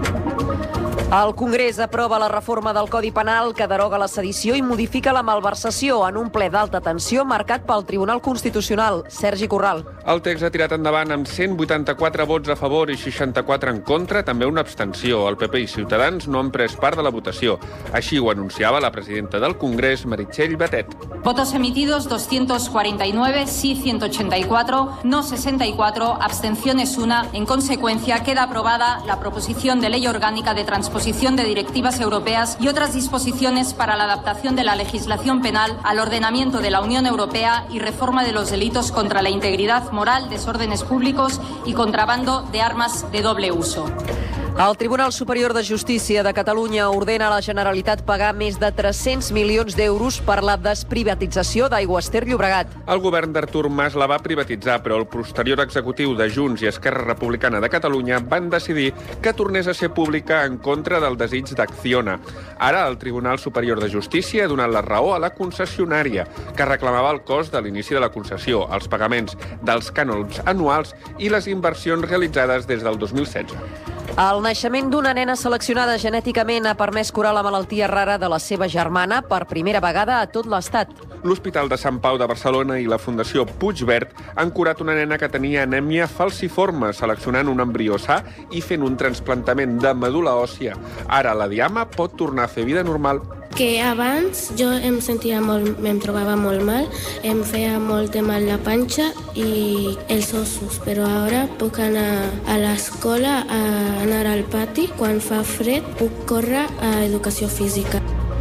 El Congrés aprova la reforma del Codi Penal que deroga la sedició i modifica la malversació en un ple d'alta tensió marcat pel Tribunal Constitucional. Sergi Corral. El text ha tirat endavant amb cent vuitanta-quatre vots a favor i seixanta-quatre en contra, també una abstenció. El P P i Ciutadans no han pres part de la votació. Així ho anunciava la presidenta del Congrés, Meritxell Batet. Votos emitidos doscientos cuarenta y nueve, sí ciento ochenta y cuatro, no sesenta y cuatro, abstenciones una. En consecuencia, queda aprobada la proposición de ley orgánica de transposición de directivas europeas y otras disposiciones para la adaptación de la legislación penal al ordenamiento de la Unión Europea y reforma de los delitos contra la integridad moral, desórdenes públicos y contrabando de armas de doble uso. El Tribunal Superior de Justícia de Catalunya ordena a la Generalitat pagar més de tres-cents milions d'euros per la desprivatització d'Aigües Ter Llobregat. El govern d'Artur Mas la va privatitzar, però el posterior executiu de Junts i Esquerra Republicana de Catalunya van decidir que tornés a ser pública en contra del desig d'Acciona. Ara el Tribunal Superior de Justícia ha donat la raó a la concessionària, que reclamava el cost de l'inici de la concessió, els pagaments dels cànons anuals i les inversions realitzades des del dos mil setze. El naixement d'una nena seleccionada genèticament ha permès curar la malaltia rara de la seva germana per primera vegada a tot l'Estat. L'Hospital de Sant Pau de Barcelona i la Fundació Puigverd han curat una nena que tenia anèmia falciforme, seleccionant un embrió sa i fent un trasplantament de medul·la òssia. Ara la Diama pot tornar a fer vida normal. Que abans jo em sentia molt, em trobava molt mal, em feia molt de mal la panxa i els ossos, però ara puc anar a l'escola, a anar al pati, quan fa fred puc córrer a educació física.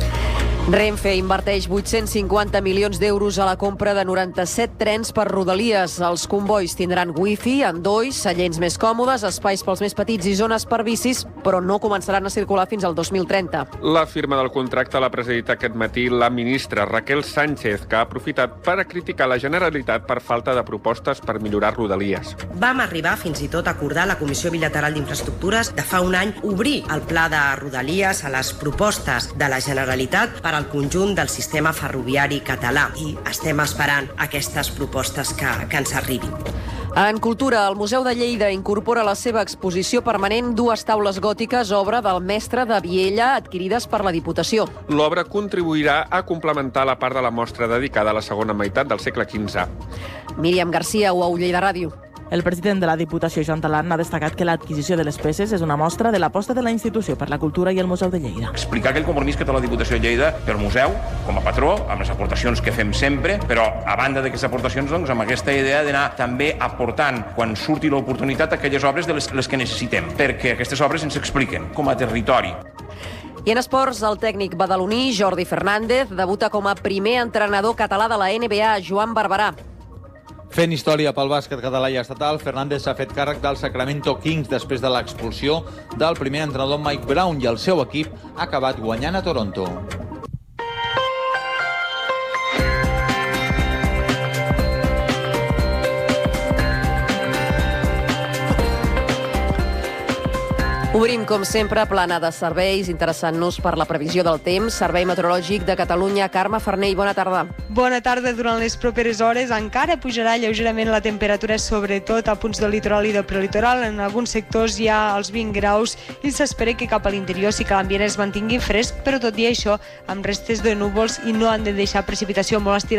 Renfe inverteix vuit-cents cinquanta milions d'euros a la compra de noranta-set trens per Rodalies. Els convois tindran wifi, endolls, seients més còmodes, espais pels més petits i zones per bicis, però no començaran a circular fins al dos mil trenta. La firma del contracte l'ha presidit aquest matí la ministra Raquel Sánchez, que ha aprofitat per a criticar la Generalitat per falta de propostes per millorar Rodalies. Vam arribar fins i tot a acordar a la Comissió Bilateral d'Infraestructures de fa un any obrir el pla de Rodalies a les propostes de la Generalitat per al conjunt del sistema ferroviari català i estem esperant aquestes propostes que, que ens arribin. En cultura, el Museu de Lleida incorpora a la seva exposició permanent dues taules gòtiques, obra del mestre de Viella, adquirides per la Diputació. L'obra contribuirà a complementar la part de la mostra dedicada a la segona meitat del segle quinze. Míriam Garcia, U A U Lleida Ràdio. El president de la Diputació, Joan Talant, ha destacat que l'adquisició de les peces és una mostra de l'aposta de la institució per la cultura i el Museu de Lleida. Explicar aquell compromís que té la Diputació de Lleida pel museu, com a patró, amb les aportacions que fem sempre, però a banda d'aquestes aportacions, doncs, amb aquesta idea d'anar també aportant, quan surti l'oportunitat, aquelles obres de les, les que necessitem, perquè aquestes obres ens expliquen com a territori. I en esports, el tècnic badaloní Jordi Fernández debuta com a primer entrenador català de la N B A, Joan Barberà. Fent història pel bàsquet català i estatal, Fernández s'ha fet càrrec del Sacramento Kings després de l'expulsió del primer entrenador Mike Brown i el seu equip ha acabat guanyant a Toronto. Obrim, com sempre, plana de serveis, interessant-nos per la previsió del temps. Servei Meteorològic de Catalunya, Carme Farnell, bona tarda. Bona tarda. Durant les properes hores encara pujarà lleugerament la temperatura, sobretot a punts del litoral i del prelitoral. En alguns sectors hi ha els vint graus i s'espera que cap a l'interior sí que l'ambient es mantingui fresc, però tot i això amb restes de núvols i no han de deixar precipitació molt estira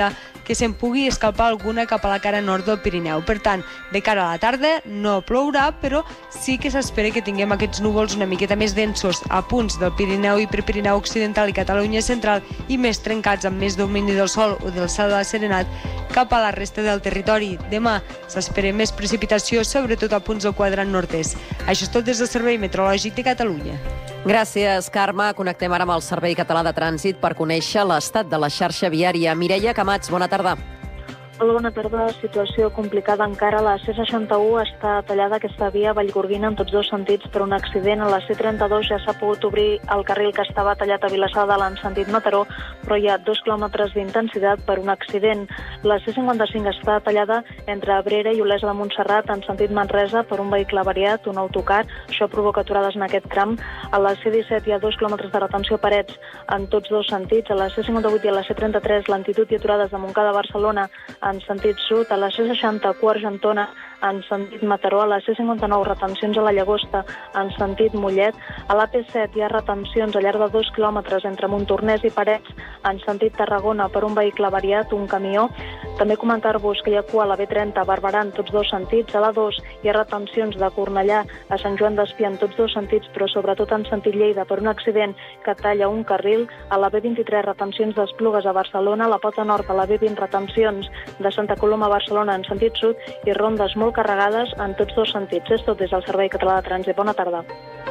que se'n pugui escalpar alguna cap a la cara nord del Pirineu. Per tant, de cara a la tarda no plourà, però sí que s'espera que tinguem aquests núvols una miqueta més densos a punts del Pirineu i Prepirineu Occidental i Catalunya Central i més trencats amb més domini del sol o del cel asserenat cap a la resta del territori. Demà s'espera més precipitació, sobretot a punts del quadrant nord-est. Això és tot des del Servei Meteorològic de Catalunya. Gràcies, Carme. Connectem ara amb el Servei Català de Trànsit per conèixer l'estat de la xarxa viària. Mireia Camats, bona tarda. Hola, bona tarda. Situació complicada encara. La C seixanta-u està tallada aquesta via Vallgorguina en tots dos sentits per un accident. A la C trenta-dos ja s'ha pogut obrir el carril que estava tallat a Vilassar de Dalt en sentit Mataró, però hi ha dos quilòmetres d'intensitat per un accident. La C cinquanta-cinc està tallada entre Abrera i Olesa de Montserrat en sentit Manresa per un vehicle avariat, un autocar. Això provoca aturades en aquest tram. A la C disset hi ha dos quilòmetres de retenció a Parets en tots dos sentits. A la C cinquanta-vuit i a la C trenta-tres lentitud i aturades de Montcada a Barcelona en sentit sud, a la C seixanta, Argentona en sentit Mataró, a la C cinquanta-nou, retencions a la Llagosta en sentit Mollet, a l'A P set hi ha retencions al llarg de dos quilòmetres entre Montornès i Parets en sentit Tarragona per un vehicle avariat, un camió. També comentar-vos que hi ha cua a la B trenta a Barberà en tots dos sentits, a l'A dos hi ha retencions de Cornellà a Sant Joan d'Espí en tots dos sentits, però sobretot en sentit Lleida per un accident que talla un carril, a la B vint-i-tres retencions d'Esplugues a Barcelona, a la Pota Nord a la B vint retencions de Santa Coloma a Barcelona en sentit sud i rondes molt carregades en tots dos sentits. És tot des del Servei Català de Trànsit. Bona tarda.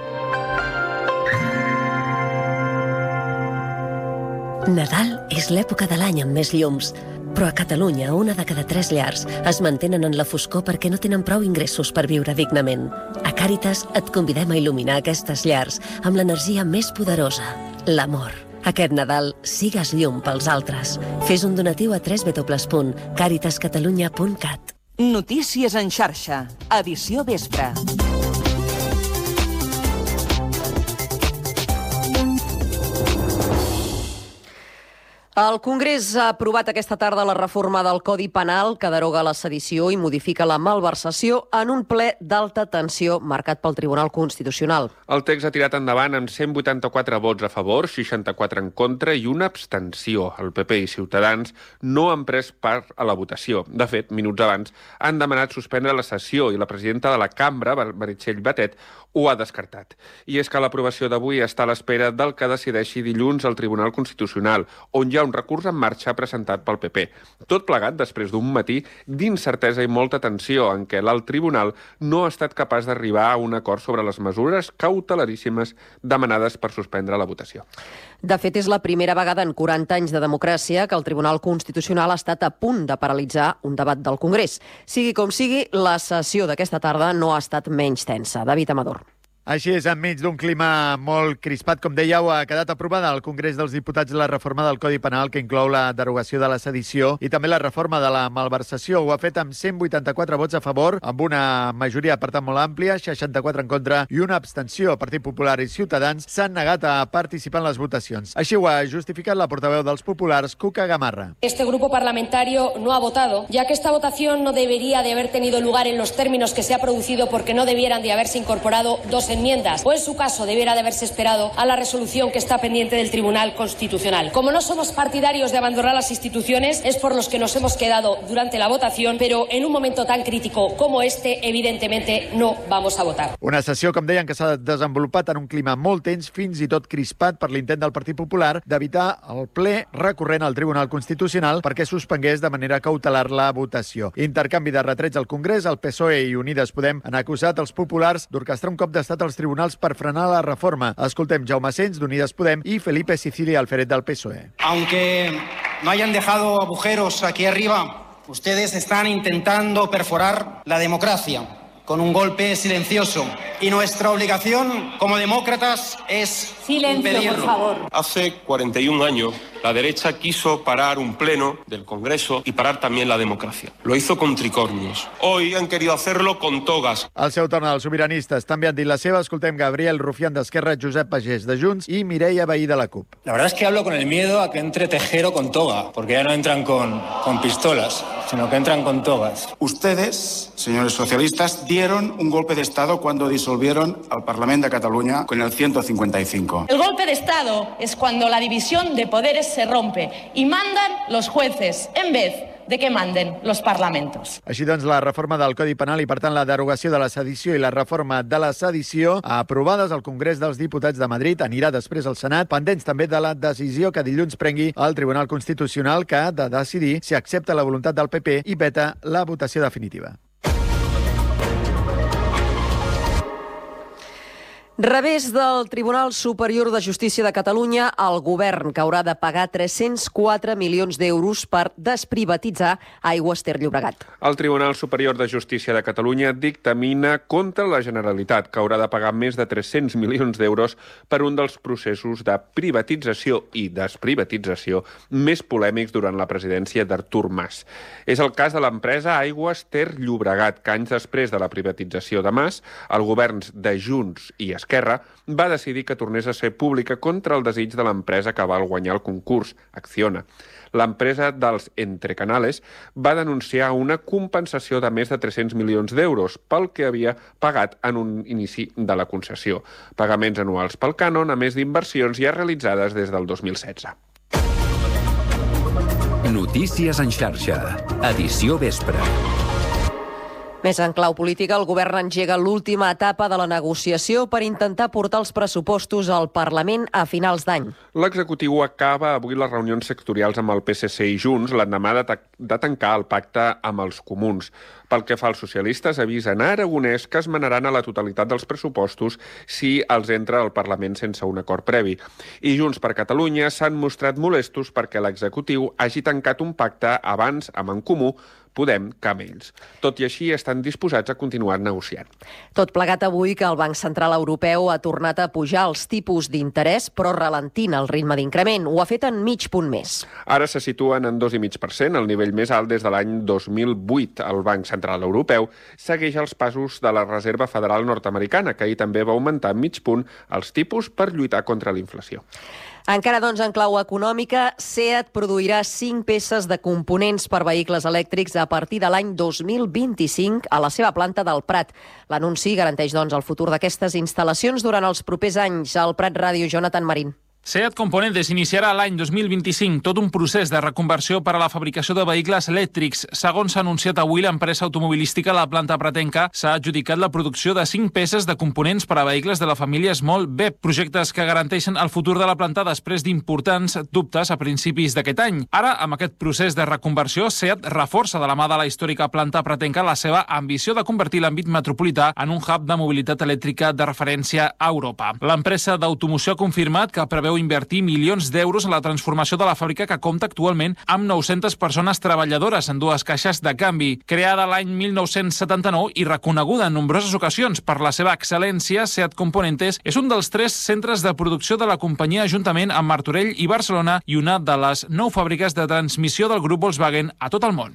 Nadal és l'època de l'any amb més llums, però a Catalunya una de cada tres llars es mantenen en la foscor perquè no tenen prou ingressos per viure dignament. A Càritas et convidem a il·luminar aquestes llars amb l'energia més poderosa, l'amor. Aquest Nadal, sigues llum pels altres. Fes un donatiu a w w w punt caritas catalunya punt cat. Notícies en xarxa. Edició vespre. El Congrés ha aprovat aquesta tarda la reforma del Codi Penal que deroga la sedició i modifica la malversació en un ple d'alta tensió marcat pel Tribunal Constitucional. El text ha tirat endavant amb cent vuitanta-quatre vots a favor, seixanta-quatre en contra i una abstenció. El P P i Ciutadans no han pres part a la votació. De fet, minuts abans han demanat suspendre la sessió i la presidenta de la cambra, Meritxell Batet, ho ha descartat. I és que l'aprovació d'avui està a l'espera del que decideixi dilluns el Tribunal Constitucional, on hi ha un recurs en marxa presentat pel P P. Tot plegat després d'un matí d'incertesa i molta tensió en què l'alt tribunal no ha estat capaç d'arribar a un acord sobre les mesures cautelaríssimes demanades per suspendre la votació. De fet, és la primera vegada en quaranta anys de democràcia que el Tribunal Constitucional ha estat a punt de paralitzar un debat del Congrés. Sigui com sigui, la sessió d'aquesta tarda no ha estat menys tensa. David Amador. Així és, enmig d'un clima molt crispat, com dèieu, ha quedat aprovada al Congrés dels Diputats la reforma del Codi Penal que inclou la derogació de la sedició i també la reforma de la malversació. Ho ha fet amb cent vuitanta-quatre vots a favor, amb una majoria, per tant, molt àmplia, seixanta-quatre en contra i una abstenció. Partit Popular i Ciutadans s'han negat a participar en les votacions. Així ho ha justificat la portaveu dels populars, Cuca Gamarra. Este grupo parlamentario no ha votado, ya que esta votación no debería de haber tenido lugar en los términos que se ha producido porque no debieran de haberse incorporado dos enmiendas, o en su caso debiera de haberse esperado a la resolución que está pendiente del Tribunal Constitucional. Como no somos partidarios de abandonar las instituciones, es por los que nos hemos quedado durante la votación, pero en un momento tan crítico como este, evidentemente no vamos a votar. Una sessió, com deien, que s'ha desenvolupat en un clima molt tens, fins i tot crispat per l'intent del Partit Popular d'evitar el ple recorrent al Tribunal Constitucional perquè suspengués de manera cautelar la votació. Intercanvi de retrets al Congrés, el P S O E i Unides Podem han acusat els populars d'orquestrar un cop d'estat als tribunals per frenar la reforma. Escoltem Jaume Sens, d'Unides Podem, i Felipe Sicilia Alferet, del P S O E. Aunque no hayan dejado agujeros aquí arriba, ustedes están intentando perforar la democracia con un golpe silencioso. Y nuestra obligación como demócratas es Silencio, impedirlo. por favor. Hace cuarenta y un años, la derecha quiso parar un pleno del Congreso y parar también la democracia. Lo hizo con tricornios. Hoy han querido hacerlo con togas. Al seu torn, els sobiranistes també han dit la seva. Escoltem Gabriel Rufián d'Esquerra, Josep Pagès de Junts i Mireia Vehí de la CUP. La verdad es que hablo con el miedo a que entre Tejero con toga, porque ya no entran con, con pistolas. sino que entran con togas. Ustedes, señores socialistas, dieron un golpe de Estado cuando disolvieron al Parlamento de Cataluña con el ciento cincuenta y cinco. El golpe de Estado es cuando la división de poderes se rompe y mandan los jueces en vez de que manden los parlamentos. Així doncs, la reforma del Codi Penal i, per tant, la derogació de la sedició i la reforma de la sedició aprovades al Congrés dels Diputats de Madrid anirà després al Senat, pendents també de la decisió que dilluns prengui el Tribunal Constitucional, que ha de decidir si accepta la voluntat del P P i veta la votació definitiva. Revés del Tribunal Superior de Justícia de Catalunya, el govern que haurà de pagar tres-cents quatre milions d'euros per desprivatitzar Aigües Ter Llobregat. El Tribunal Superior de Justícia de Catalunya dictamina contra la Generalitat, que haurà de pagar més de tres-cents milions d'euros per un dels processos de privatització i desprivatització més polèmics durant la presidència d'Artur Mas. És el cas de l'empresa Aigües Ter Llobregat, que anys després de la privatització de Mas, el govern de Junts i Esquerra va decidir que tornés a ser pública contra el desig de l'empresa que va guanyar el concurs, Acciona. L'empresa dels Entrecanales va denunciar una compensació de més de tres-cents milions d'euros pel que havia pagat en un inici de la concessió. Pagaments anuals pel cànon, a més d'inversions ja realitzades des del dos mil setze. Notícies en xarxa. Edició vespre. Més en clau política, el govern engega l'última etapa de la negociació per intentar portar els pressupostos al Parlament a finals d'any. L'executiu acaba avui les reunions sectorials amb el P S C i Junts l'endemà de, de tancar el pacte amb els comuns. Pel que fa als socialistes, avisen a Aragonès que esmenaran a la totalitat dels pressupostos si els entra al Parlament sense un acord previ. I Junts per Catalunya s'han mostrat molestos perquè l'executiu hagi tancat un pacte abans amb En Comú, Podem que amb ells. Tot i així, estan disposats a continuar negociant. Tot plegat avui que el Banc Central Europeu ha tornat a pujar els tipus d'interès, però ralentint el ritme d'increment. Ho ha fet en mig punt més. Ara se situen en dos coma cinc per cent, el nivell més alt des de l'any dos mil vuit. El Banc Central Europeu segueix els passos de la Reserva Federal nord-americana, que ahir també va augmentar en mig punt els tipus per lluitar contra la inflació. Encara, doncs, en clau econòmica, SEAT produirà cinc peces de components per vehicles elèctrics a partir de l'any dos mil vint-i-cinc a la seva planta del Prat. L'anunci garanteix, doncs, el futur d'aquestes instal·lacions durant els propers anys. Al Prat Ràdio, Jonathan Marín. SEAT Componentes iniciarà l'any dos mil vint-i-cinc tot un procés de reconversió per a la fabricació de vehicles elèctrics. Segons s'ha anunciat avui, l'empresa automobilística La Planta Pratenca s'ha adjudicat la producció de cinc peces de components per a vehicles de la família Small B E P, projectes que garanteixen el futur de la planta després d'importants dubtes a principis d'aquest any. Ara, amb aquest procés de reconversió, SEAT reforça de la mà de la històrica Planta Pratenca la seva ambició de convertir l'àmbit metropolità en un hub de mobilitat elèctrica de referència a Europa. L'empresa d'automoció ha confirmat que preveu invertir milions d'euros en la transformació de la fàbrica, que compta actualment amb nou-centes persones treballadores en dues caixes de canvi. Creada l'any mil nou-cents setanta-nou i reconeguda en nombroses ocasions per la seva excel·lència, SEAT Componentes és un dels tres centres de producció de la companyia juntament amb Martorell i Barcelona i una de les nou fàbriques de transmissió del grup Volkswagen a tot el món.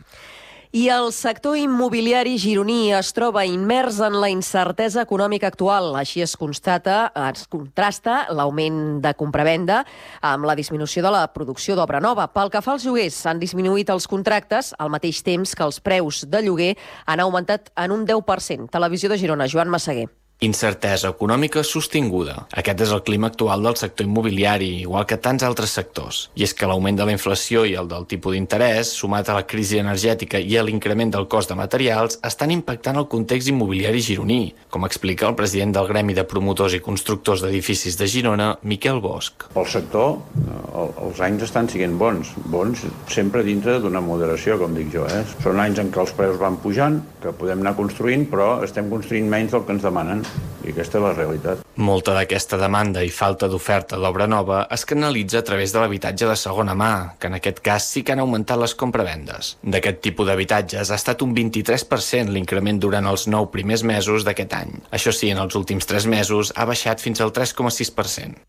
I el sector immobiliari gironí es troba immers en la incertesa econòmica actual. Així es constata, es contrasta l'augment de compravenda amb la disminució de la producció d'obra nova. Pel que fa als lloguers, s'han disminuït els contractes al mateix temps que els preus de lloguer han augmentat en un deu per cent. Televisió de Girona, Joan Massaguer. Incertesa econòmica sostinguda. Aquest és el clima actual del sector immobiliari, igual que tants altres sectors. I és que l'augment de la inflació i el del tipus d'interès, sumat a la crisi energètica i a l'increment del cost de materials, estan impactant el context immobiliari gironí, com explica el president del Gremi de Promotors i Constructors d'Edificis de Girona, Miquel Bosch. Pel sector, els anys estan sent bons, bons sempre dintre d'una moderació, com dic jo. Eh? Són anys en què els preus van pujant, que podem anar construint, però estem construint menys del que ens demanen. I aquesta és la realitat. Molta d'aquesta demanda i falta d'oferta d'obra nova es canalitza a través de l'habitatge de segona mà, que en aquest cas sí que han augmentat les compravendes. D'aquest tipus d'habitatges ha estat un vint-i-tres per cent l'increment durant els nou primers mesos d'aquest any. Això sí, en els últims tres mesos ha baixat fins al tres coma sis per cent.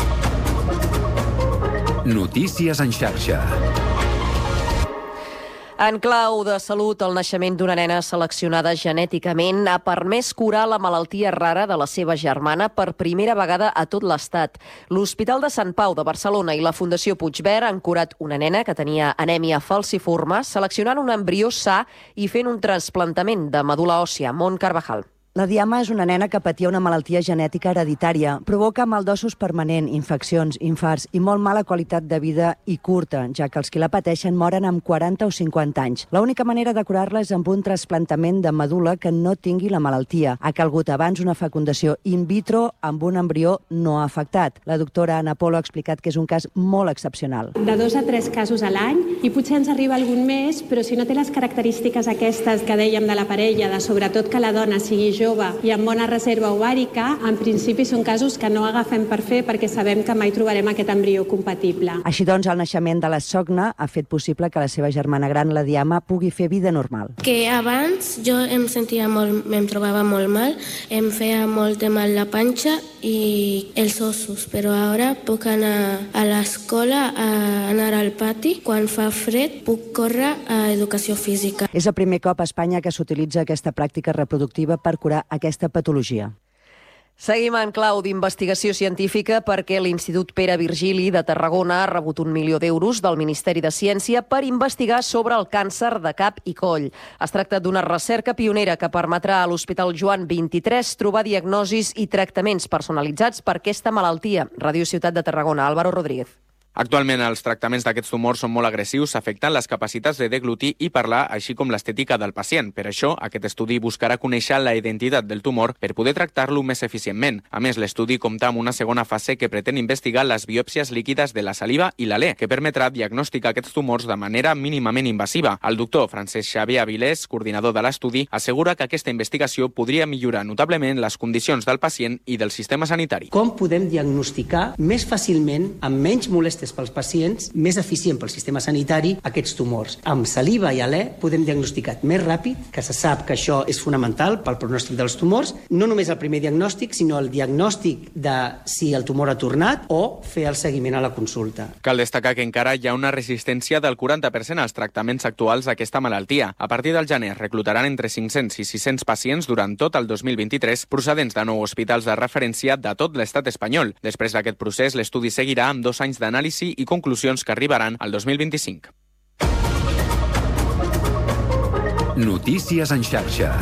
Notícies en xarxa. En clau de salut, el naixement d'una nena seleccionada genèticament ha permès curar la malaltia rara de la seva germana per primera vegada a tot l'Estat. L'Hospital de Sant Pau de Barcelona i la Fundació Puigverd han curat una nena que tenia anèmia falciforme, seleccionant un embrió sa i fent un trasplantament de medul·la òssia. Mont Carvajal. La Diama és una nena que patia una malaltia genètica hereditària. Provoca mal d'ossos permanent, infeccions, infarts i molt mala qualitat de vida i curta, ja que els qui la pateixen moren amb quaranta o cinquanta anys. L'única manera de curar-la és amb un trasplantament de medul·la que no tingui la malaltia. Ha calgut abans una fecundació in vitro amb un embrió no afectat. La doctora Ana Polo ha explicat que és un cas molt excepcional. De dos a tres casos a l'any, i potser ens arriba algun més, però si no té les característiques aquestes que dèiem de la parella, de sobretot que la dona sigui jove, jove i amb bona reserva ovàrica, en principi són casos que no agafem per fer perquè sabem que mai trobarem aquest embrió compatible. Així doncs, el naixement de la Sogna ha fet possible que la seva germana gran, la Diama, pugui fer vida normal. Que abans jo em sentia molt, em trobava molt mal, em feia molt de mal la panxa i els ossos, però ara puc anar a l'escola, a anar al pati, quan fa fred puc córrer a educació física. És el primer cop a Espanya que s'utilitza aquesta pràctica reproductiva per curar aquesta patologia. Seguim en clau d'investigació científica perquè l'Institut Pere Virgili de Tarragona ha rebut un milió d'euros del Ministeri de Ciència per investigar sobre el càncer de cap i coll. Es tracta d'una recerca pionera que permetrà a l'Hospital Joan vint-i-tres trobar diagnosis i tractaments personalitzats per aquesta malaltia. Ràdio Ciutat de Tarragona, Álvaro Rodríguez. Actualment, els tractaments d'aquests tumors són molt agressius, afectant les capacitats de deglutir i parlar, així com l'estètica del pacient. Per això, aquest estudi buscarà conèixer la identitat del tumor per poder tractar-lo més eficientment. A més, l'estudi compta amb una segona fase que pretén investigar les biòpsies líquides de la saliva i l'alè, que permetrà diagnosticar aquests tumors de manera mínimament invasiva. El doctor Francesc Xavier Avilés, coordinador de l'estudi, assegura que aquesta investigació podria millorar notablement les condicions del pacient i del sistema sanitari. Com podem diagnosticar més fàcilment, amb menys molèsties pels pacients, més eficient pel sistema sanitari, aquests tumors. Amb saliva i alè podem diagnosticar més ràpid, que se sap que això és fonamental pel pronòstic dels tumors, no només el primer diagnòstic, sinó el diagnòstic de si el tumor ha tornat o fer el seguiment a la consulta. Cal destacar que encara hi ha una resistència del quaranta per cent als tractaments actuals d'aquesta malaltia. A partir del gener reclutaran entre cinc-cents i sis-cents pacients durant tot el dos mil vint-i-tres, procedents de nou hospitals de referència de tot l'estat espanyol. Després d'aquest procés, l'estudi seguirà amb dos anys d'anàlisi i conclusions que arribaran al dos mil vint-i-cinc. Notícies en xarxa.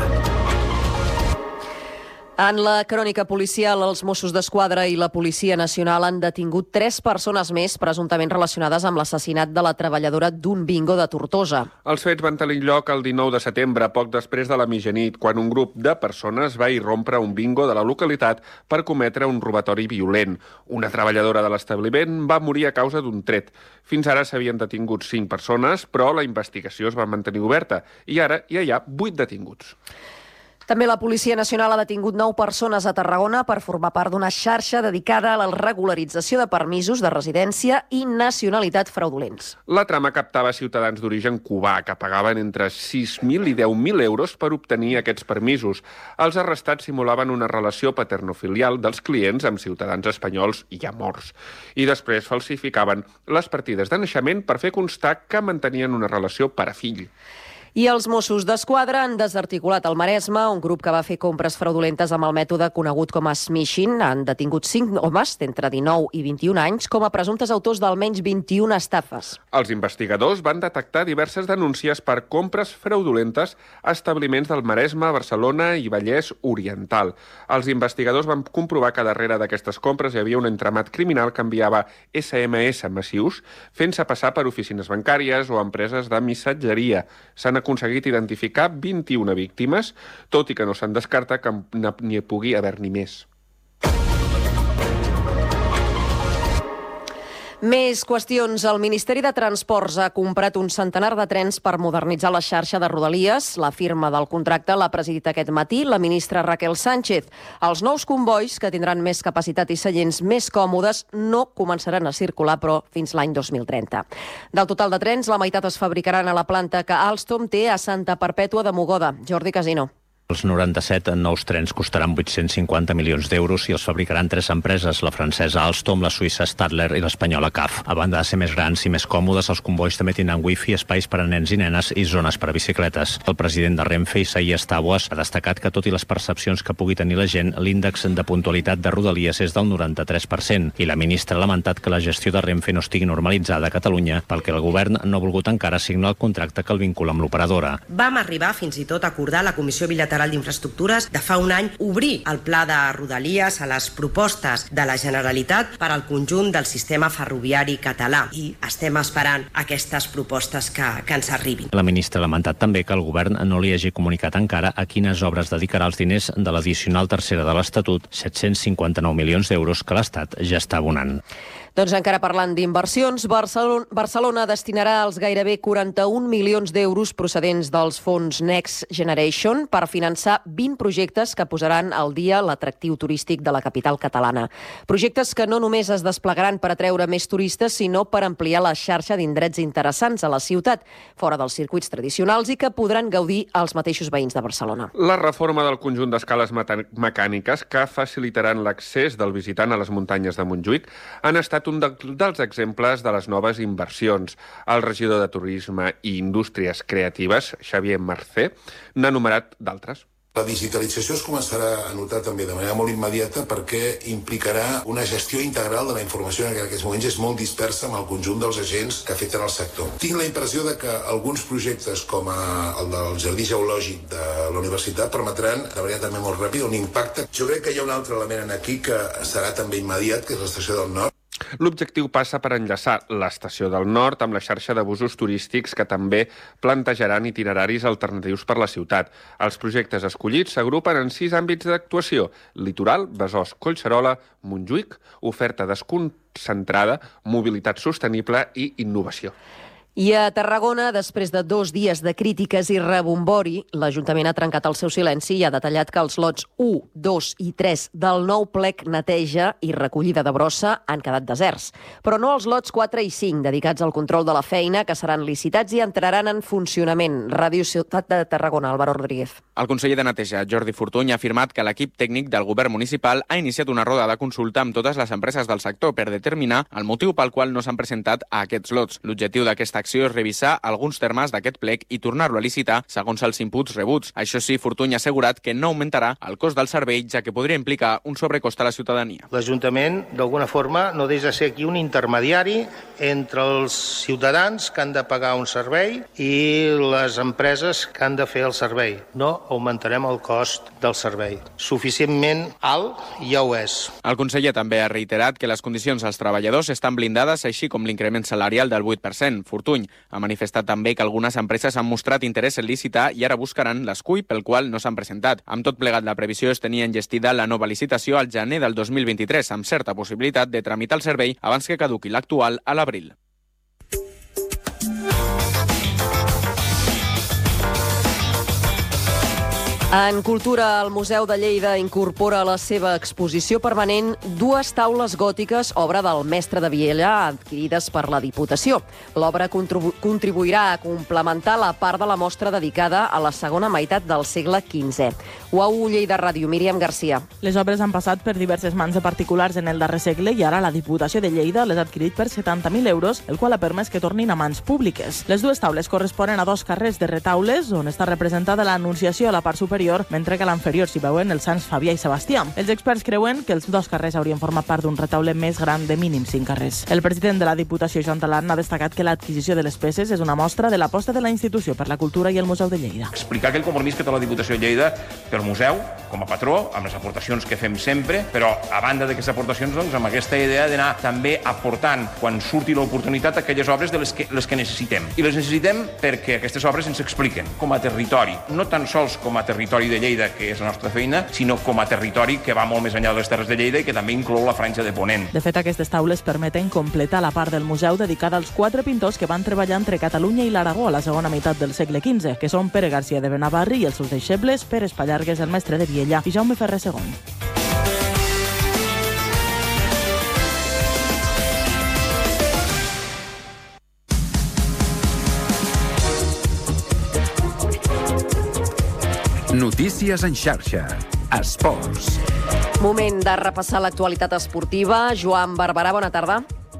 En la crònica policial, els Mossos d'Esquadra i la Policia Nacional han detingut tres persones més presumptament relacionades amb l'assassinat de la treballadora d'un bingo de Tortosa. Els fets van tenir lloc el dinou de setembre, poc després de la mitjanit, quan un grup de persones va irrompre un bingo de la localitat per cometre un robatori violent. Una treballadora de l'establiment va morir a causa d'un tret. Fins ara s'havien detingut cinc persones, però la investigació es va mantenir oberta i ara ja hi ha vuit detinguts. També la Policia Nacional ha detingut nou persones a Tarragona per formar part d'una xarxa dedicada a la regularització de permisos de residència i nacionalitat fraudulents. La trama captava ciutadans d'origen cubà que pagaven entre sis mil i deu mil euros per obtenir aquests permisos. Els arrestats simulaven una relació paternofilial dels clients amb ciutadans espanyols ja morts. I després falsificaven les partides de naixement per fer constar que mantenien una relació pare-fill. I els Mossos d'Esquadra han desarticulat al Maresme un grup que va fer compres fraudulentes amb el mètode conegut com a smishing. Han detingut cinc homes d'entre dinou i vint-i-un anys com a presumptes autors d'almenys vint-i-una estafes. Els investigadors van detectar diverses denúncies per compres fraudulentes a establiments del Maresme, Barcelona i Vallès Oriental. Els investigadors van comprovar que darrere d'aquestes compres hi havia un entramat criminal que enviava esse eme esse massius fent-se passar per oficines bancàries o empreses de missatgeria. S'han aconseguit identificar vint-i-una víctimes, tot i que no se'n descarta que n'hi pugui haver-n'hi més. Més qüestions. El Ministeri de Transports ha comprat un centenar de trens per modernitzar la xarxa de Rodalies. La firma del contracte l'ha presidit aquest matí la ministra Raquel Sánchez. Els nous combois, que tindran més capacitat i seients més còmodes, no començaran a circular, però fins l'any dos mil trenta. Del total de trens, la meitat es fabricaran a la planta que Alstom té a Santa Perpètua de Mogoda. Jordi Casino. Els noranta-set nous trens costaran vuit-cents cinquanta milions d'euros i els fabricaran tres empreses, la francesa Alstom, la suïssa Stadler i l'espanyola C A F. A banda de ser més grans i més còmodes, els combois també tindran wifi, espais per a nens i nenes i zones per a bicicletes. El president de Renfe, Isaías Taboas, ha destacat que, tot i les percepcions que pugui tenir la gent, l'índex de puntualitat de Rodalies és del noranta-tres per cent i la ministra ha lamentat que la gestió de Renfe no estigui normalitzada a Catalunya perquè el govern no ha volgut encara signar el contracte que el vincula amb l'operadora. Vam arribar fins i tot a acordar la Comissió Bilateral d'Infraestructures de fa un any obrir el pla de Rodalies a les propostes de la Generalitat per al conjunt del sistema ferroviari català i estem esperant aquestes propostes que, que ens arribin. La ministra ha lamentat també que el govern no li hagi comunicat encara a quines obres dedicarà els diners de l'addicional tercera de l'Estatut, set-cents cinquanta-nou milions d'euros que l'Estat ja està abonant. Doncs encara parlant d'inversions, Barcelona, Barcelona destinarà els gairebé quaranta-un milions d'euros procedents dels fons Next Generation per finançar vint projectes que posaran al dia l'atractiu turístic de la capital catalana. Projectes que no només es desplegaran per atreure més turistes, sinó per ampliar la xarxa d'indrets interessants a la ciutat, fora dels circuits tradicionals i que podran gaudir els mateixos veïns de Barcelona. La reforma del conjunt d'escales mecàniques que facilitaran l'accés del visitant a les muntanyes de Montjuïc han estat un dels exemples de les noves inversions. El regidor de Turisme i Indústries Creatives, Xavier Marcé, n'ha enumerat d'altres. La digitalització es començarà a notar també de manera molt immediata perquè implicarà una gestió integral de la informació que en aquests moments és molt dispersa amb el conjunt dels agents que afecten el sector. Tinc la impressió de que alguns projectes com el del Jardí Geològic de la Universitat permetran de manera també molt ràpida un impacte. Jo crec que hi ha un altre element aquí que serà també immediat, que és l'estació del Nord. L'objectiu passa per enllaçar l'estació del Nord amb la xarxa de busos turístics que també plantejaran itineraris alternatius per la ciutat. Els projectes escollits s'agrupen en sis àmbits d'actuació: litoral, Besòs, Collserola, Montjuïc, oferta desconcentrada, mobilitat sostenible i innovació. I a Tarragona, després de dos dies de crítiques i rebombori, l'Ajuntament ha trencat el seu silenci i ha detallat que els lots u, dos i tres del nou plec neteja i recollida de brossa han quedat deserts. Però no els lots quatre i cinc, dedicats al control de la feina, que seran licitats i entraran en funcionament. Ràdio Ciutat de Tarragona, Álvaro Rodríguez. El conseller de Neteja, Jordi Fortuny, ha afirmat que l'equip tècnic del govern municipal ha iniciat una roda de consulta amb totes les empreses del sector per determinar el motiu pel qual no s'han presentat a aquests lots. L'objectiu d'aquesta acció és revisar alguns termes d'aquest plec i tornar-lo a licitar segons els inputs rebuts. Això sí, Fortuny ha assegurat que no augmentarà el cost del servei, ja que podria implicar un sobrecost a la ciutadania. L'Ajuntament, d'alguna forma, no deixa de ser aquí un intermediari entre els ciutadans que han de pagar un servei i les empreses que han de fer el servei. No augmentarem el cost del servei. Suficientment alt ja ho és. El conseller també ha reiterat que les condicions dels treballadors estan blindades, així com l'increment salarial del vuit per cent. Fortuny ha manifestat també que algunes empreses han mostrat interès en licitar i ara buscaran l'escull pel qual no s'han presentat. Amb tot plegat, la previsió és tenir enllestida la nova licitació al gener del dos mil vint-i-tres, amb certa possibilitat de tramitar el servei abans que caduqui l'actual a l'abril. En cultura, el Museu de Lleida incorpora a la seva exposició permanent dues taules gòtiques, obra del mestre de Viella, adquirides per la Diputació. L'obra contribu contribuirà a complementar la part de la mostra dedicada a la segona meitat del segle quinze. Uau, Lleida Ràdio, Míriam Garcia. Les obres han passat per diverses mans de particulars en el darrer segle i ara la Diputació de Lleida les ha adquirit per setanta mil euros, el qual ha permès que tornin a mans públiques. Les dues taules corresponen a dos carrers de retaules on està representada l'Anunciació a la part superior, mentre que a l'inferior s'hi veuen els sants Fabià i Sebastià. Els experts creuen que els dos carrers haurien format part d'un retaule més gran de mínim cinc carrers. El president de la Diputació, Joan Talarn, ha destacat que l'adquisició de les peces és una mostra de l'aposta de la institució per la cultura i el Museu de Lleida. Explicar aquell compromís que té la Diputació de Lleida pel museu, com a patró, amb les aportacions que fem sempre, però a banda d'aquestes aportacions, doncs, amb aquesta idea d'anar també aportant, quan surti l'oportunitat, aquelles obres de les que, les que necessitem. I les necessitem perquè aquestes obres ens expliquen com a territori, no tan sols com a territori de Lleida, que és la nostra feina, sinó com a territori que va molt més enllà de les Terres de Lleida i que també inclou la franja de Ponent. De fet, aquestes taules permeten completar la part del museu dedicada als quatre pintors que van treballar entre Catalunya i l'Aragó a la segona meitat del segle quinze, que són Pere Garcia de Benavarri i els seus deixebles, Pere Espallargues, el mestre de Viella, i Jaume Ferrer segon. Notícies en xarxa. Esports. Moment de repassar l'actualitat esportiva. Joan Barberà, bona tarda.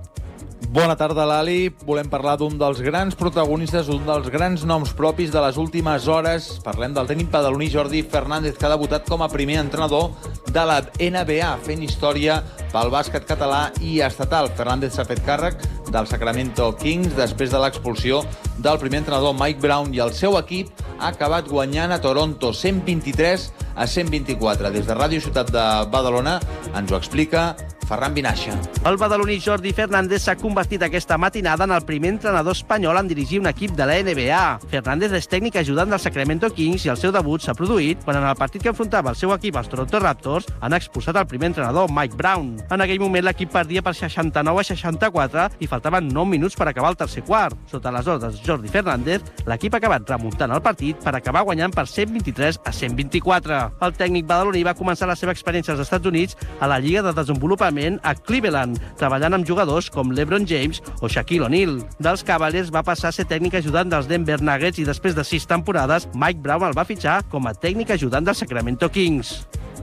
Bona tarda, Lali. Volem parlar d'un dels grans protagonistes, un dels grans noms propis de les últimes hores. Parlem del tècnic badaloní Jordi Fernández, que ha debutat com a primer entrenador de la N B A, fent història pel bàsquet català i estatal. Fernández s'ha fet càrrec del Sacramento Kings després de l'expulsió del primer entrenador Mike Brown, i el seu equip ha acabat guanyant a Toronto cent vint-i-tres a cent vint-i-quatre. Des de Ràdio Ciutat de Badalona ens ho explica Ferran Vinaixa. El badaloní Jordi Fernández s'ha convertit aquesta matinada en el primer entrenador espanyol en dirigir un equip de la N B A. Fernández és tècnic ajudant del Sacramento Kings i el seu debut s'ha produït quan en el partit que enfrontava el seu equip als Toronto Raptors han expulsat el primer entrenador Mike Brown. En aquell moment l'equip perdia per seixanta-nou a seixanta-quatre i faltaven nou minuts per acabar el tercer quart. Sota les ordres de Jordi Fernández, l'equip ha acabat remuntant el partit per acabar guanyant per cent vint-i-tres a cent vint-i-quatre. El tècnic badaloní va començar la seva experiència als Estats Units a la Lliga de Desenvolupament a Cleveland, treballant amb jugadors com LeBron James o Shaquille O'Neal. Dels Cavaliers va passar a ser tècnic ajudant dels Denver Nuggets i després de sis temporades, Mike Brown el va fitxar com a tècnic ajudant dels Sacramento Kings.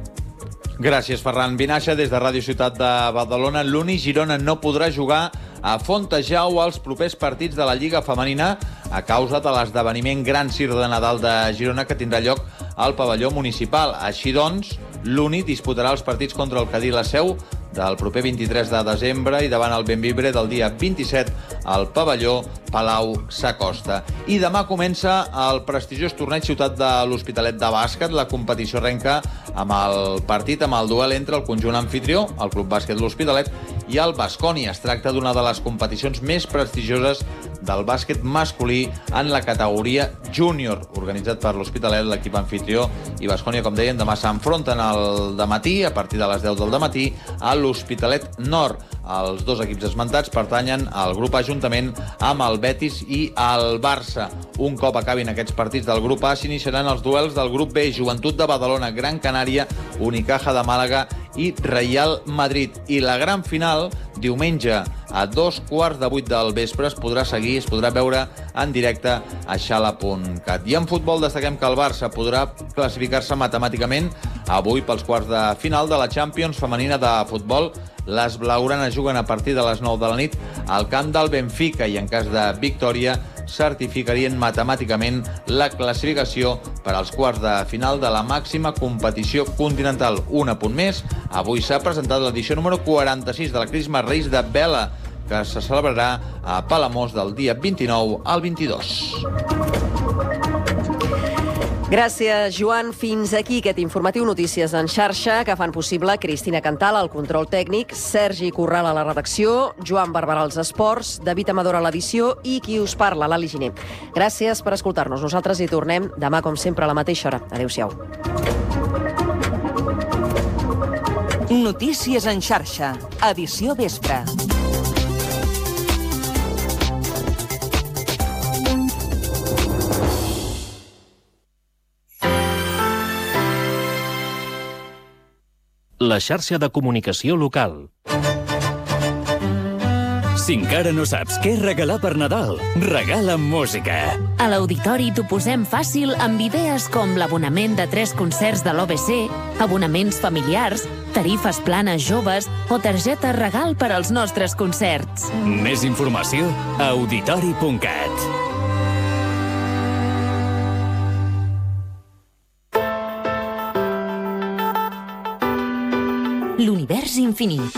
Gràcies, Ferran Vinaixa. Des de Ràdio Ciutat de Badalona, l'Uni Girona no podrà jugar a Fontejau als propers partits de la Lliga Femenina a causa de l'esdeveniment Gran Cir de Nadal de Girona que tindrà lloc al pavelló municipal. Així doncs, l'Uni disputarà els partits contra el Cadí la Seu del proper vint-i-tres de desembre i davant el Benvibre del dia vint-i-set al pavelló Palau Sacosta. I demà comença el prestigiós torneig Ciutat de l'Hospitalet de bàsquet. La competició arrenca amb el partit, amb el duel entre el conjunt anfitrió, el Club Bàsquet l'Hospitalet, i el Baskonia. Es tracta d'una de les competicions més prestigioses del bàsquet masculí en la categoria júnior, organitzat per l'Hospitalet, l'equip anfitrió, i Baskonia, com deien, demà s'enfronten al dematí, a partir de les deu del dematí, a l'Hospitalet Nord. Els dos equips esmentats pertanyen al grup A juntament amb el Betis i el Barça. Un cop acabin aquests partits del grup A, s'iniciaran els duels del grup B, Joventut de Badalona, Gran Canària, Unicaja de Màlaga i Real Madrid. I la gran final, diumenge a dos quarts de vuit del vespre, es podrà seguir, es podrà veure en directe a xala punt cat. I en futbol destaquem que el Barça podrà classificar-se matemàticament avui pels quarts de final de la Champions femenina de futbol. Les blaugranes juguen a partir de les nou de la nit al camp del Benfica i en cas de victòria certificarien matemàticament la classificació per als quarts de final de la màxima competició continental. Un apunt més, avui s'ha presentat l'edició número quaranta-sis de la Christmas Race de vela, que se celebrarà a Palamós del dia vint-i-nou al vint-i-dos. Gràcies, Joan. Fins aquí aquest informatiu Notícies en xarxa que fan possible Cristina Cantal al control tècnic, Sergi Corral a la redacció, Joan Barberà als esports, David Amador a l'edició i qui us parla, Lali Giner. Gràcies per escoltar-nos. Nosaltres hi tornem demà, com sempre, a la mateixa hora. Adéu-siau. Notícies en xarxa, edició vespre. La xarxa de comunicació local. Si encara no saps què regalar per Nadal, regala música. A l'Auditori t'ho posem fàcil amb idees com l'abonament de tres concerts de l'O B C, abonaments familiars, tarifes planes joves o targeta regal per als nostres concerts. Més informació a auditori punt cat. L'univers infinit.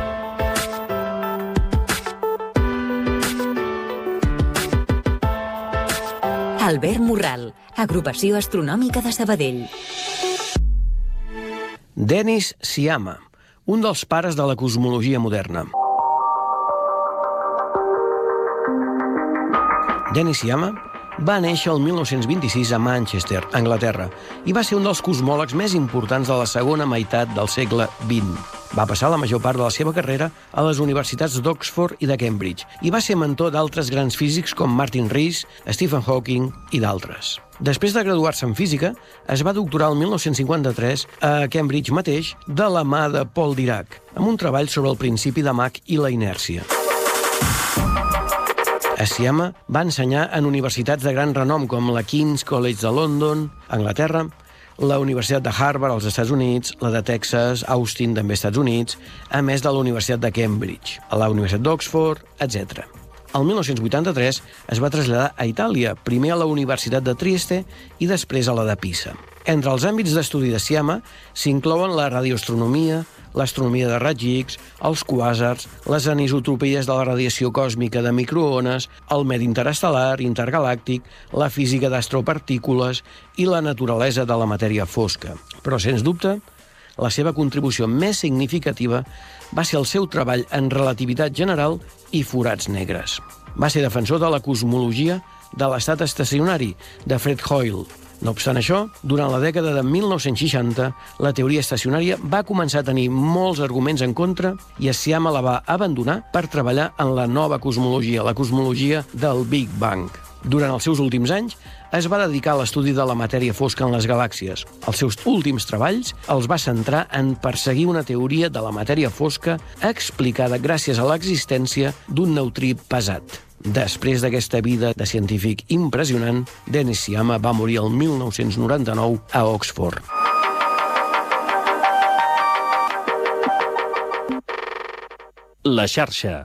Albert Morral, Agrupació Astronòmica de Sabadell. Denis Sciama, un dels pares de la cosmologia moderna. Denis Sciama va néixer el mil nou-cents vint-i-sis a Manchester, Anglaterra, i va ser un dels cosmòlegs més importants de la segona meitat del segle vint. Va passar la major part de la seva carrera a les universitats d'Oxford i de Cambridge i va ser mentor d'altres grans físics com Martin Rees, Stephen Hawking i d'altres. Després de graduar-se en física, es va doctorar el mil nou-cents cinquanta-tres a Cambridge mateix de la mà de Paul Dirac, amb un treball sobre el principi de Mach i la inèrcia. Sciama va ensenyar en universitats de gran renom com la King's College de London, Anglaterra, la Universitat de Harvard als Estats Units, la de Texas, Austin, també als Estats Units, a més de la Universitat de Cambridge, a la Universitat d'Oxford, etcètera. El mil nou-cents vuitanta-tres es va traslladar a Itàlia, primer a la Universitat de Trieste i després a la de Pisa. Entre els àmbits d'estudi de Siama s'inclouen la radioastronomia, l'astronomia de raigs X, els quàsars, les anisotropies de la radiació còsmica de microones, el medi interestel·lar, intergalàctic, la física d'astropartícules i la naturalesa de la matèria fosca. Però, sens dubte, la seva contribució més significativa va ser el seu treball en relativitat general i forats negres. Va ser defensor de la cosmologia de l'estat estacionari, de Fred Hoyle. No obstant això, durant la dècada de mil nou-cents seixanta, la teoria estacionària va començar a tenir molts arguments en contra i Siama la va abandonar per treballar en la nova cosmologia, la cosmologia del Big Bang. Durant els seus últims anys, es va dedicar a l'estudi de la matèria fosca en les galàxies. Els seus últims treballs els va centrar en perseguir una teoria de la matèria fosca explicada gràcies a l'existència d'un neutrí pesat. Després d'aquesta vida de científic impressionant, Denis Siama va morir el mil nou-cents noranta-nou a Oxford. La xarxa.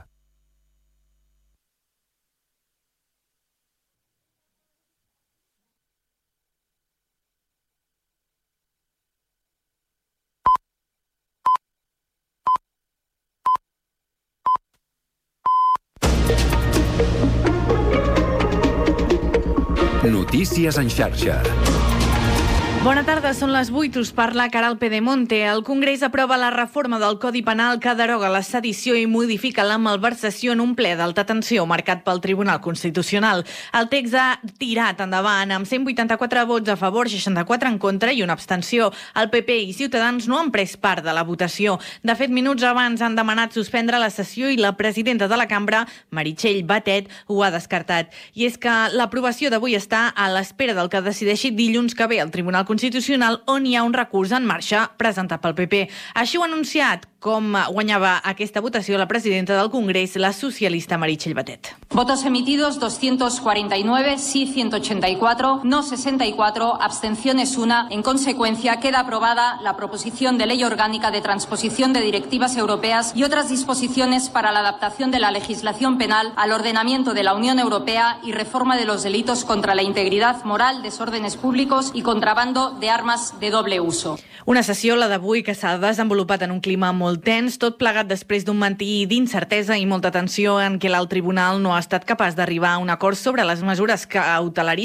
Notícies en xarxa. Bona tarda, són les vuit, us parla Caral Pedemonte. El Congrés aprova la reforma del Codi Penal que deroga la sedició i modifica la malversació en un ple d'alta tensió marcat pel Tribunal Constitucional. El text ha tirat endavant amb cent vuitanta-quatre vots a favor, seixanta-quatre en contra i una abstenció. El P P i Ciutadans no han pres part de la votació. De fet, minuts abans han demanat suspendre la sessió i la presidenta de la cambra, Meritxell Batet, ho ha descartat. I és que l'aprovació d'avui està a l'espera del que decideixi dilluns que ve el Tribunal Constitucional Constitucional, on hi ha un recurs en marxa presentat pel P P. Així ho ha anunciat, com guanyava aquesta votació la presidenta del Congrés, la socialista Meritxell Batet. Votos emitidos doscientos cuarenta y nueve, sí ciento ochenta y cuatro, no sesenta y cuatro, abstenciones una. En consecuencia, queda aprobada la proposición de ley orgánica de transposición de directivas europeas y otras disposiciones para la adaptación de la legislación penal al ordenamiento de la Unión Europea y reforma de los delitos contra la integridad moral, desórdenes públicos y contrabando de armes de doble uso. Una sessió, la d'avui, que s'ha desenvolupat en un clima molt tens, tot plegat després d'un matí d'incertesa i molta tensió en què l'alt tribunal no ha estat capaç d'arribar a un acord sobre les mesures cautelaritzades